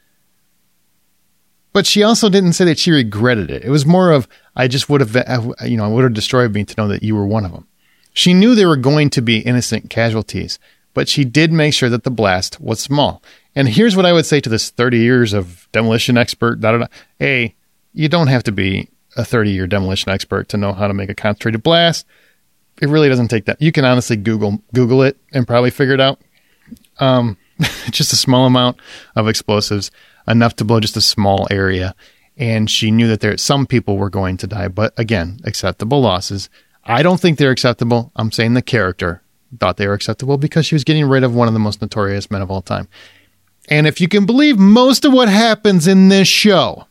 but she also didn't say that she regretted it. It was more of, I just would have, you know, it would have destroyed me to know that you were one of them. She knew there were going to be innocent casualties, but she did make sure that the blast was small. And here's what I would say to this thirty years of demolition expert. Da, da, da. A, you don't have to be a thirty-year demolition expert to know how to make a concentrated blast. It really doesn't take that. You can honestly Google Google it and probably figure it out. Um, just a small amount of explosives, enough to blow just a small area. And she knew that there some people were going to die, but again, acceptable losses. I don't think they're acceptable. I'm saying the character thought they were acceptable because she was getting rid of one of the most notorious men of all time. And if you can believe most of what happens in this show,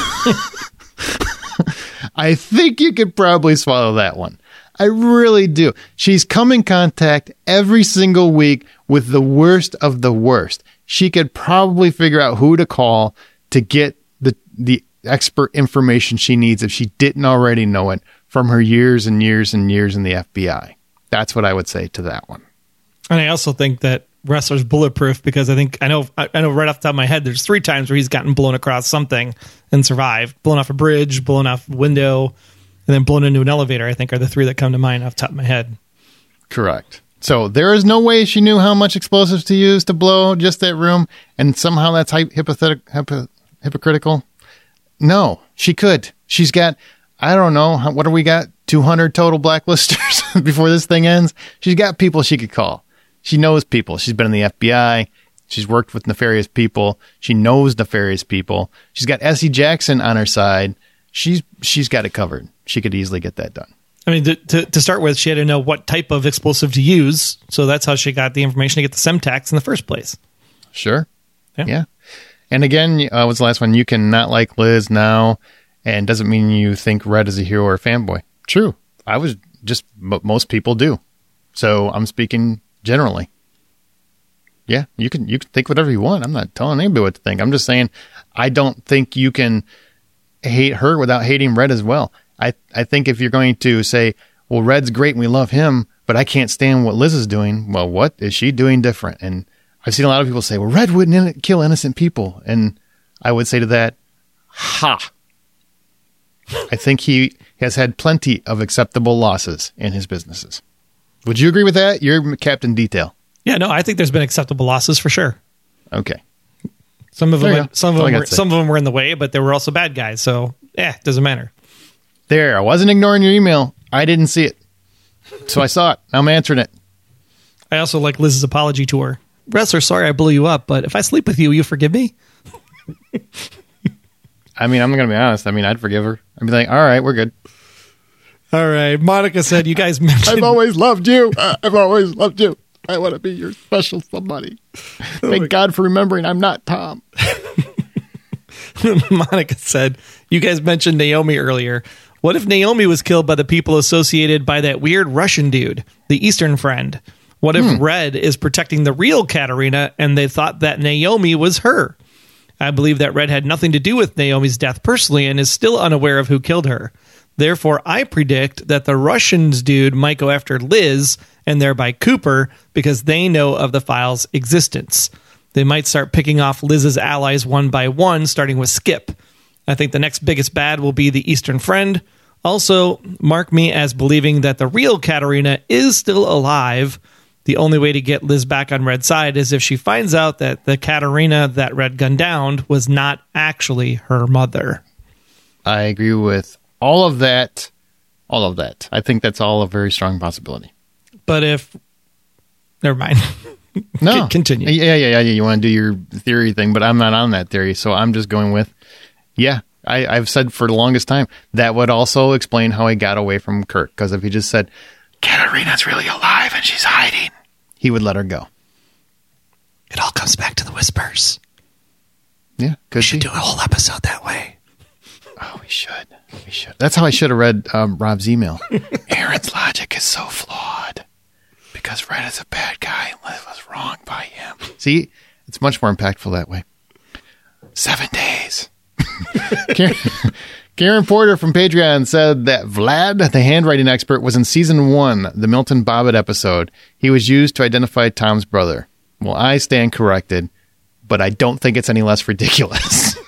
I think you could probably swallow that one. I really do. She's come in contact every single week with the worst of the worst. She could probably figure out who to call to get the the expert information she needs if she didn't already know it from her years and years and years in the F B I. That's what I would say to that one. And I also think that Ressler's bulletproof because I think I know I know right off the top of my head there's three times where he's gotten blown across something and survived. Blown off a bridge, blown off a window, and then blown into an elevator, I think, are the three that come to mind off the top of my head. Correct. So there is no way she knew how much explosives to use to blow just that room, and somehow that's hypothetical, hypo, hypocritical. No, she could. She's got, I don't know, what do we got? two hundred total blacklisters before this thing ends? She's got people she could call. She knows people. She's been in the F B I. She's worked with nefarious people. She knows nefarious people. She's got Essie Jackson on her side. She's she's got it covered. She could easily get that done. I mean, to, to, to start with, she had to know what type of explosive to use. So that's how she got the information to get the Semtex in the first place. Sure. Yeah. yeah. And again, uh, what's the last one? You can not like Liz now, and doesn't mean you think Red is a hero or a fanboy. True. I was just, but most people do. So I'm speaking generally. Yeah, you can you can think whatever you want. I'm not telling anybody what to think. I'm just saying I don't think you can hate her without hating Red as well. I, I think if you're going to say, well, Red's great and we love him, but I can't stand what Liz is doing, well, what is she doing different? And I've seen a lot of people say, well, Red wouldn't in- kill innocent people. And I would say to that, ha. I think he has had plenty of acceptable losses in his businesses. Would you agree with that? You're Captain Detail. Yeah, no, I think there's been acceptable losses for sure. Okay. Some of them, some of them, were, some of them were in the way, but there were also bad guys. So, yeah, it doesn't matter. There, I wasn't ignoring your email. I didn't see it. So I saw it. I'm answering it. I also like Liz's apology to her. Ressler, sorry I blew you up, but if I sleep with you, you forgive me? I mean, I'm going to be honest. I mean, I'd forgive her. I'd be like, all right, we're good. All right. Monica said you guys mentioned... I've always loved you. I've always loved you. I want to be your special somebody. Thank oh God for remembering I'm not Tom. Monica said, you guys mentioned Naomi earlier. What if Naomi was killed by the people associated by that weird Russian dude, the Eastern friend? What if hmm. Red is protecting the real Katarina and they thought that Naomi was her? I believe that Red had nothing to do with Naomi's death personally and is still unaware of who killed her. Therefore, I predict that the Russians dude might go after Liz and thereby Cooper because they know of the file's existence. They might start picking off Liz's allies one by one, starting with Skip. I think the next biggest bad will be the Eastern Friend. Also, mark me as believing that the real Katarina is still alive. The only way to get Liz back on Red's side is if she finds out that the Katarina that Red gunned down was not actually her mother. I agree with all of that. All of that. I think that's all a very strong possibility. But if... Never mind. No. Continue. Yeah, yeah, yeah. You want to do your theory thing, but I'm not on that theory, so I'm just going with, yeah, I, I've said for the longest time, that would also explain how he got away from Kirk, because if he just said, Katarina's really alive and she's hiding, he would let her go. It all comes back to the whispers. Yeah, could we should be. do a whole episode that way. Oh, we should. We should. That's how I should have read um, Rob's email. Aaron's logic is so flawed because Red is a bad guy and Liz was wronged by him. See, it's much more impactful that way. Seven days. Karen, Karen Porter from Patreon said that Vlad, the handwriting expert, was in season one, the Milton Bobbitt episode. He was used to identify Tom's brother. Well, I stand corrected, but I don't think it's any less ridiculous.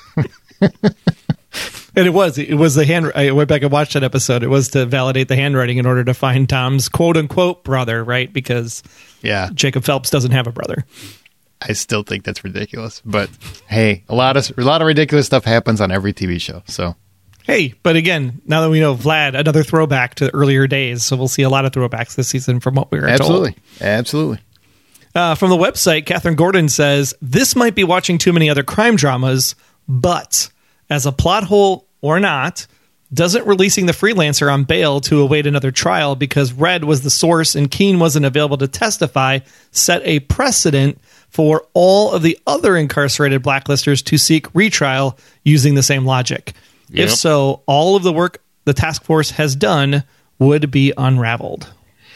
And it was. It was the hand. I went back and watched that episode. It was to validate the handwriting in order to find Tom's quote-unquote brother, right? Because yeah, Jacob Phelps doesn't have a brother. I still think that's ridiculous. But, hey, a lot of a lot of ridiculous stuff happens on every T V show. So, hey, but again, now that we know Vlad, another throwback to earlier days. So we'll see a lot of throwbacks this season from what we were absolutely. told. Absolutely. Uh, from the website, Catherine Gordon says, this might be watching too many other crime dramas, but as a plot hole or not, doesn't releasing the freelancer on bail to await another trial because Red was the source and Keene wasn't available to testify set a precedent for all of the other incarcerated blacklisters to seek retrial using the same logic? Yep. If so, all of the work the task force has done would be unraveled.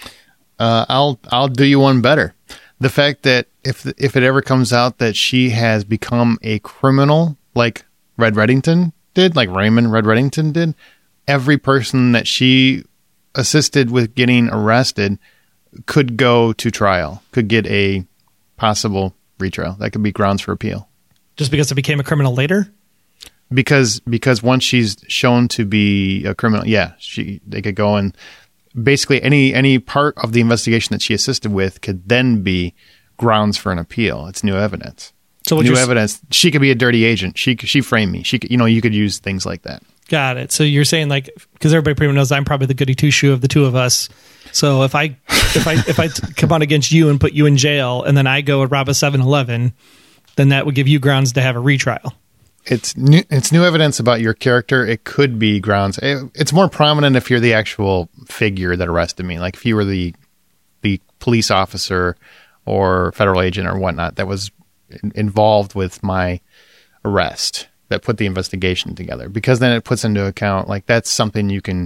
Uh, I'll I'll do you one better. The fact that if if it ever comes out that she has become a criminal like Red Reddington did, like Raymond Red Reddington did, every person that she assisted with getting arrested could go to trial, could get a possible retrial. That could be grounds for appeal. Just because it became a criminal later? Because because once she's shown to be a criminal, yeah, she they could go and basically any any part of the investigation that she assisted with could then be grounds for an appeal. It's new evidence. So new evidence. She could be a dirty agent. She she framed me. She could, you know, you could use things like that. Got it. So you're saying like because everybody pretty much knows I'm probably the goody two shoe of the two of us. So if I if I if I t- come on against you and put you in jail and then I go and rob a seven eleven, then that would give you grounds to have a retrial. It's new, it's new evidence about your character. It could be grounds. It, it's more prominent if you're the actual figure that arrested me. Like if you were the the police officer or federal agent or whatnot that was involved with my arrest that put the investigation together, because then it puts into account like that's something you can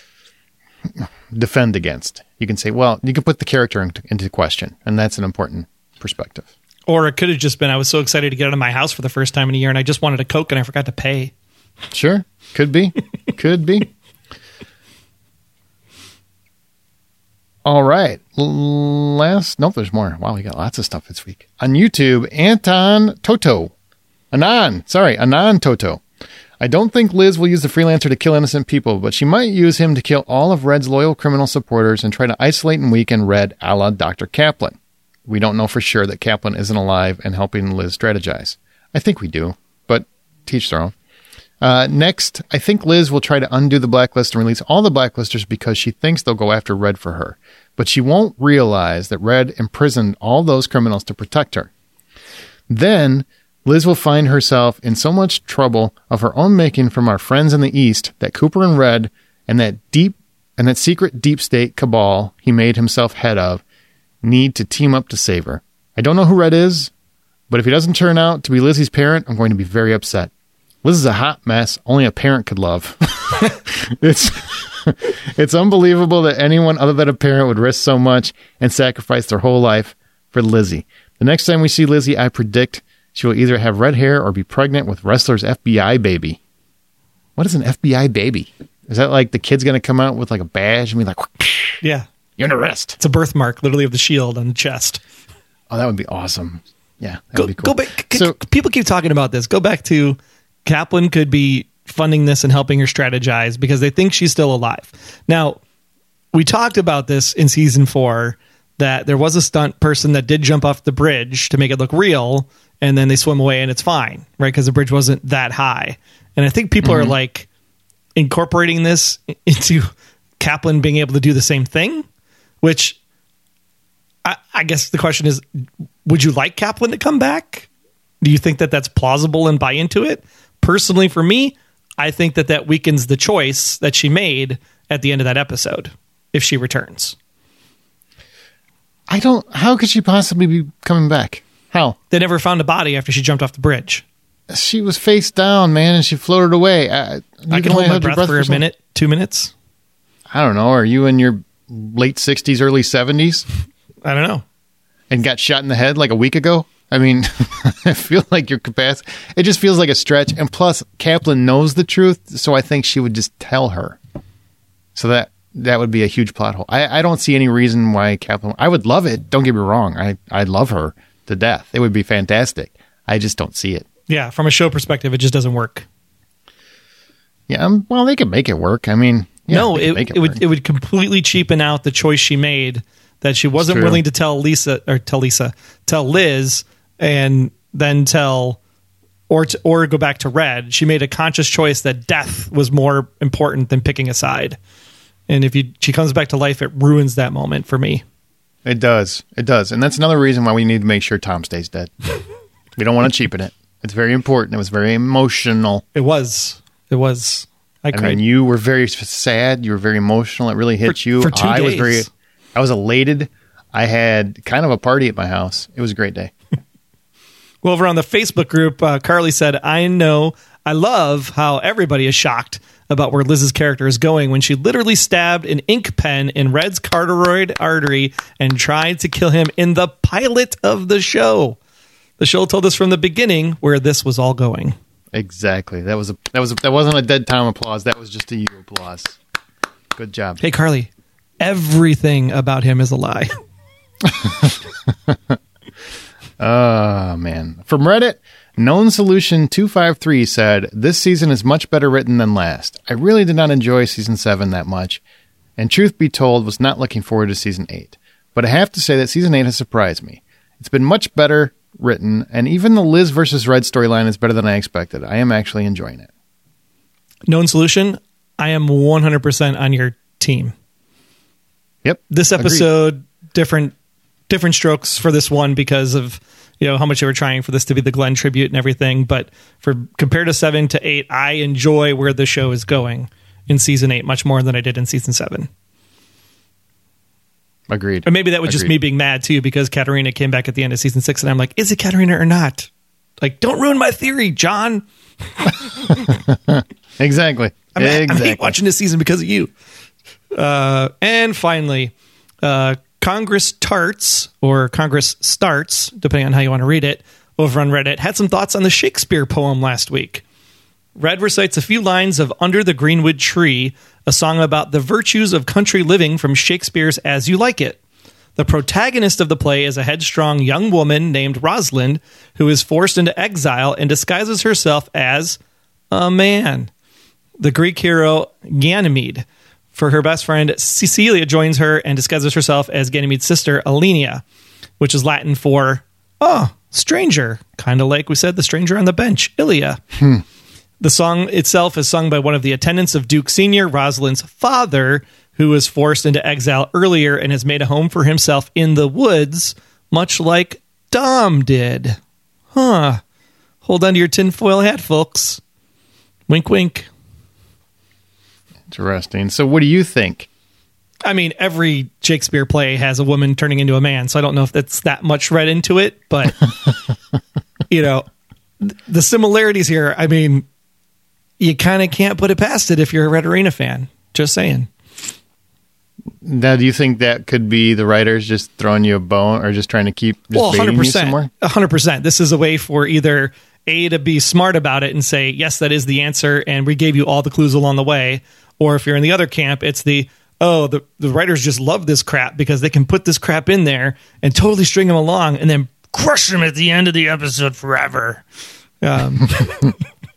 defend against. You can say, well, you can put the character into, into question, and that's an important perspective. Or it could have just been I was so excited to get out of my house for the first time in a year and I just wanted a Coke and I forgot to pay. Sure. Could be. Could be. All right. Last, nope, there's more. Wow, we got lots of stuff this week. On YouTube, Anton Toto. Anon, sorry, Anon Toto. I don't think Liz will use the freelancer to kill innocent people, but she might use him to kill all of Red's loyal criminal supporters and try to isolate and weaken Red a la Doctor Kaplan. We don't know for sure that Kaplan isn't alive and helping Liz strategize. I think we do, but teach their own. Uh, next, I think Liz will try to undo the blacklist and release all the blacklisters because she thinks they'll go after Red for her. But she won't realize that Red imprisoned all those criminals to protect her. Then, Liz will find herself in so much trouble of her own making from our friends in the East that Cooper and Red and that deep and that secret deep state cabal he made himself head of need to team up to save her. I don't know who Red is, but if he doesn't turn out to be Lizzie's parent, I'm going to be very upset. Liz is a hot mess only a parent could love. it's it's unbelievable that anyone other than a parent would risk so much and sacrifice their whole life for Lizzie. The next time we see Lizzie, I predict she will either have red hair or be pregnant with Wrestler's F B I baby. What is an F B I baby? Is that like the kid's going to come out with like a badge and be like, yeah, you're under arrest? It's a birthmark, literally, of the shield on the chest. Oh, that would be awesome. Yeah, that go, would be cool. Go back. So, people keep talking about this. Go back to Kaplan could be funding this and helping her strategize because they think she's still alive. Now, we talked about this in season four, that there was a stunt person that did jump off the bridge to make it look real, and then they swim away and it's fine, right? Because the bridge wasn't that high. And I think people mm-hmm. are like incorporating this into Kaplan being able to do the same thing, which I, I guess the question is, would you like Kaplan to come back? Do you think that that's plausible and buy into it? Personally, for me, I think that that weakens the choice that she made at the end of that episode if she returns. I don't... How could she possibly be coming back? How? They never found a body after she jumped off the bridge. She was face down, man, and she floated away. I, I can hold my breath, breath for a minute, two minutes. I don't know. Are you in your late sixties, early seventies? I don't know. And got shot in the head like a week ago? I mean, I feel like your capacity... It just feels like a stretch. And plus, Kaplan knows the truth, so I think she would just tell her. So that that would be a huge plot hole. I, I don't see any reason why Kaplan... I would love it. Don't get me wrong. I, I love her to death. It would be fantastic. I just don't see it. Yeah, from a show perspective, it just doesn't work. Yeah, um, well, they could make it work. I mean... Yeah, no, it, it, it would it would completely cheapen out the choice she made, that she wasn't willing to tell Lisa or tell Lisa tell Liz and then tell or to, or go back to Red. She made a conscious choice that death was more important than picking a side. And if you she comes back to life, it ruins that moment for me. It does. It does. And that's another reason why we need to make sure Tom stays dead. We don't want to cheapen it. It's very important. It was very emotional. It was. It was. I, I mean, you were very sad. You were very emotional. It really hit for, you. For two I days. was very, I was elated. I had kind of a party at my house. It was a great day. Well, over on the Facebook group, uh, Carly said, I know, I love how everybody is shocked about where Liz's character is going when she literally stabbed an ink pen in Red's carotid artery and tried to kill him in the pilot of the show. The show told us from the beginning where this was all going. Exactly. That was a that was a, that wasn't a dead time applause. That was just a you applause. Good job. Hey, Carly, everything about him is a lie. Oh, man. From Reddit, Known Solution two five three said, this season is much better written than last. I really did not enjoy season seven that much, and truth be told, was not looking forward to season eight. But I have to say that season eight has surprised me. It's been much better written, and even the Liz versus Red storyline is better than I expected. I am actually enjoying it. Known Solution, I am one hundred percent on your team. Yep. This episode, agreed. different different strokes for this one because of, you know, how much they were trying for this to be the Glenn tribute and everything, but for compared to seven to eight, I enjoy where the show is going in season eight much more than I did in season seven. Agreed. Or maybe that was Agreed. just me being mad too, because Katarina came back at the end of season six and I'm like, is it Katarina or not? Like, don't ruin my theory, John. Exactly. I mean, exactly. I hate watching this season because of you. Uh, and finally, uh, Congress Tarts, or Congress Starts, depending on how you want to read it, over on Reddit, had some thoughts on the Shakespeare poem last week. Red recites a few lines of Under the Greenwood Tree, a song about the virtues of country living from Shakespeare's As You Like It. The protagonist of the play is a headstrong young woman named Rosalind, who is forced into exile and disguises herself as a man. The Greek hero Ganymede. For her best friend, Cecilia joins her and disguises herself as Ganymede's sister, Alenia, which is Latin for, oh, stranger. Kind of like we said, the stranger on the bench, Ilya. Hmm. The song itself is sung by one of the attendants of Duke Senior, Rosalind's father, who was forced into exile earlier and has made a home for himself in the woods, much like Dom did. Huh. Hold on to your tinfoil hat, folks. Wink, wink. Interesting. So what do you think? I mean, every Shakespeare play has a woman turning into a man, so I don't know if that's that much read into it, but, you know, th- the similarities here, I mean, you kind of can't put it past it if you're a Red Arena fan. Just saying. Now, do you think that could be the writers just throwing you a bone or just trying to keep just well, baiting you somewhere? one hundred percent. This is a way for either A, to be smart about it and say, yes, that is the answer, and we gave you all the clues along the way. Or if you're in the other camp, it's the, oh, the, the writers just love this crap because they can put this crap in there and totally string them along and then crush them at the end of the episode forever. Um,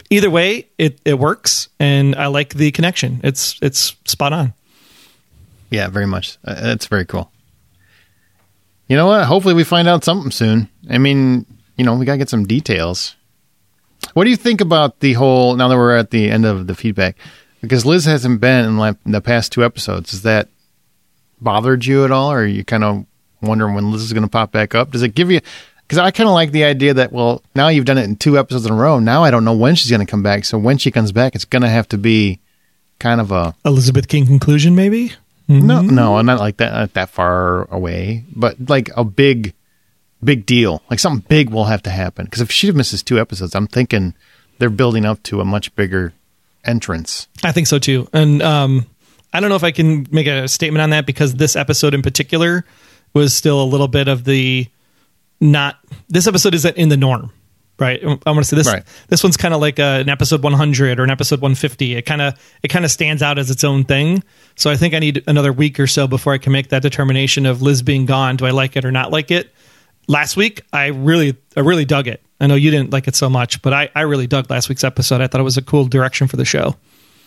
either way, it, it works, and I like the connection. It's it's spot on. Yeah, very much. Uh, that's very cool. You know what? Hopefully we find out something soon. I mean, you know, we got to get some details. What do you think about the whole, now that we're at the end of the feedback, because Liz hasn't been in like the past two episodes, has that bothered you at all? Or are you kind of wondering when Liz is going to pop back up? Does it give you, because I kind of like the idea that, well, now you've done it in two episodes in a row. Now I don't know when she's going to come back. So when she comes back, it's going to have to be kind of a Elizabeth King conclusion, maybe? Mm-hmm. No, no, not like that, not that far away, but like a big, big deal. Like something big will have to happen. Because if she misses two episodes, I'm thinking they're building up to a much bigger entrance. I think so too. And um, I don't know if I can make a statement on that, because this episode in particular was still a little bit of the not, this episode isn't in the norm. Right, I want to say this. Right. This one's kind of like a, an episode one hundred or an episode one fifty. It kind of it kind of stands out as its own thing. So I think I need another week or so before I can make that determination of Liz being gone. Do I like it or not like it? Last week, I really I really dug it. I know you didn't like it so much, but I, I really dug last week's episode. I thought it was a cool direction for the show.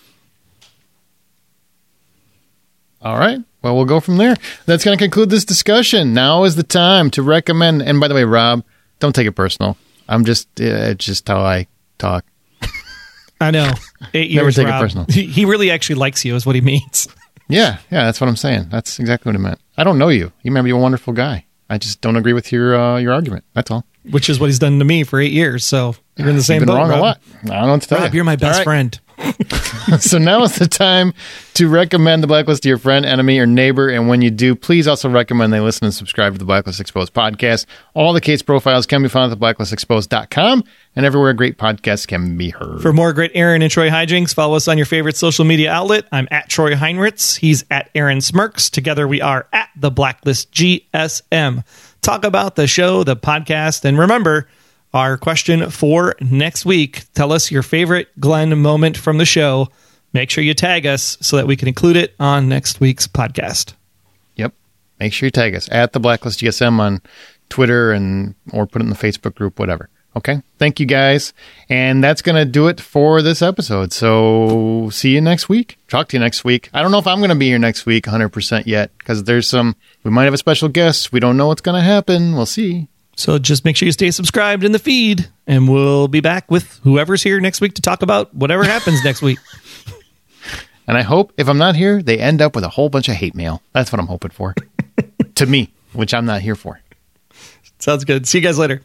All right. Well, we'll go from there. That's going to conclude this discussion. Now is the time to recommend. And by the way, Rob, don't take it personal. I'm just, uh, it's just how I talk. I know. Eight Never years, take Rob. it personal. He, he really actually likes you, is what he means. Yeah, yeah, that's what I'm saying. That's exactly what I meant. I don't know you. You might be a wonderful guy. I just don't agree with your uh, your argument. That's all. Which is what he's done to me for eight years. So you're in the same You've been boat, wrong Rob. a lot. I don't know what to tell Rob, you. you're my best All right. friend. So now is the time to recommend The Blacklist to your friend, enemy, or neighbor. And when you do, please also recommend they listen and subscribe to the Blacklist Exposed podcast. All the case profiles can be found at the blacklist exposed dot com and everywhere great podcasts can be heard. For more great Aaron and Troy hijinks, follow us on your favorite social media outlet. I'm at Troy Heinritz. He's at Aaron Smirks. Together we are at The Blacklist G S M. Talk about the show, the podcast, and remember, our question for next week, tell us your favorite Glenn moment from the show. Make sure you tag us so that we can include it on next week's podcast. Yep. Make sure you tag us at the Blacklist G S M on Twitter and or put it in the Facebook group, whatever. Okay. Thank you guys. And that's going to do it for this episode. So see you next week. Talk to you next week. I don't know if I'm going to be here next week one hundred percent yet, because there's some, we might have a special guest. We don't know what's going to happen. We'll see. So just make sure you stay subscribed in the feed, and we'll be back with whoever's here next week to talk about whatever happens next week. And I hope if I'm not here, they end up with a whole bunch of hate mail. That's what I'm hoping for. To me, which I'm not here for. Sounds good. See you guys later.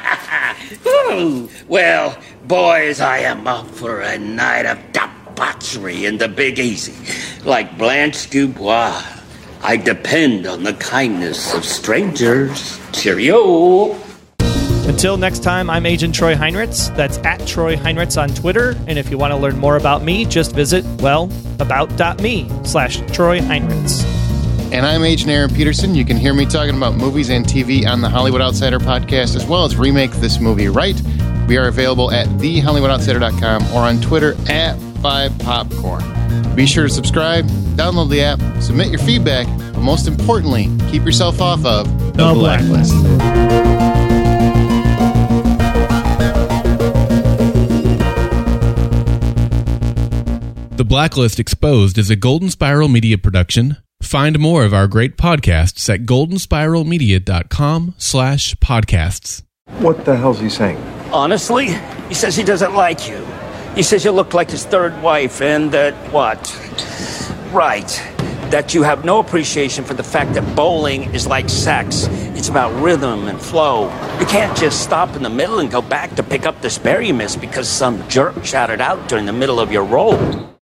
Well, boys, I am up for a night of debauchery in the Big Easy. Like Blanche Dubois, I depend on the kindness of strangers. Cheerio. Until next time, I'm Agent Troy Heinritz. That's at Troy Heinritz on Twitter. And if you want to learn more about me, just visit, well, about.me slash Troy Heinritz. And I'm Agent Aaron Peterson. You can hear me talking about movies and T V on the Hollywood Outsider podcast, as well as Remake This Movie Right. We are available at the hollywood outsider dot com or on Twitter at five popcorn. Be sure to subscribe, download the app, submit your feedback, but most importantly, keep yourself off of The, the Blacklist. The Blacklist Exposed is a Golden Spiral Media production. Find more of our great podcasts at golden spiral media dot com slash podcasts. What the hell's he saying? Honestly, he says he doesn't like you. He says you look like his third wife and that, what? Right. That you have no appreciation for the fact that bowling is like sex. It's about rhythm and flow. You can't just stop in the middle and go back to pick up the spare you missed because some jerk shouted out during the middle of your roll.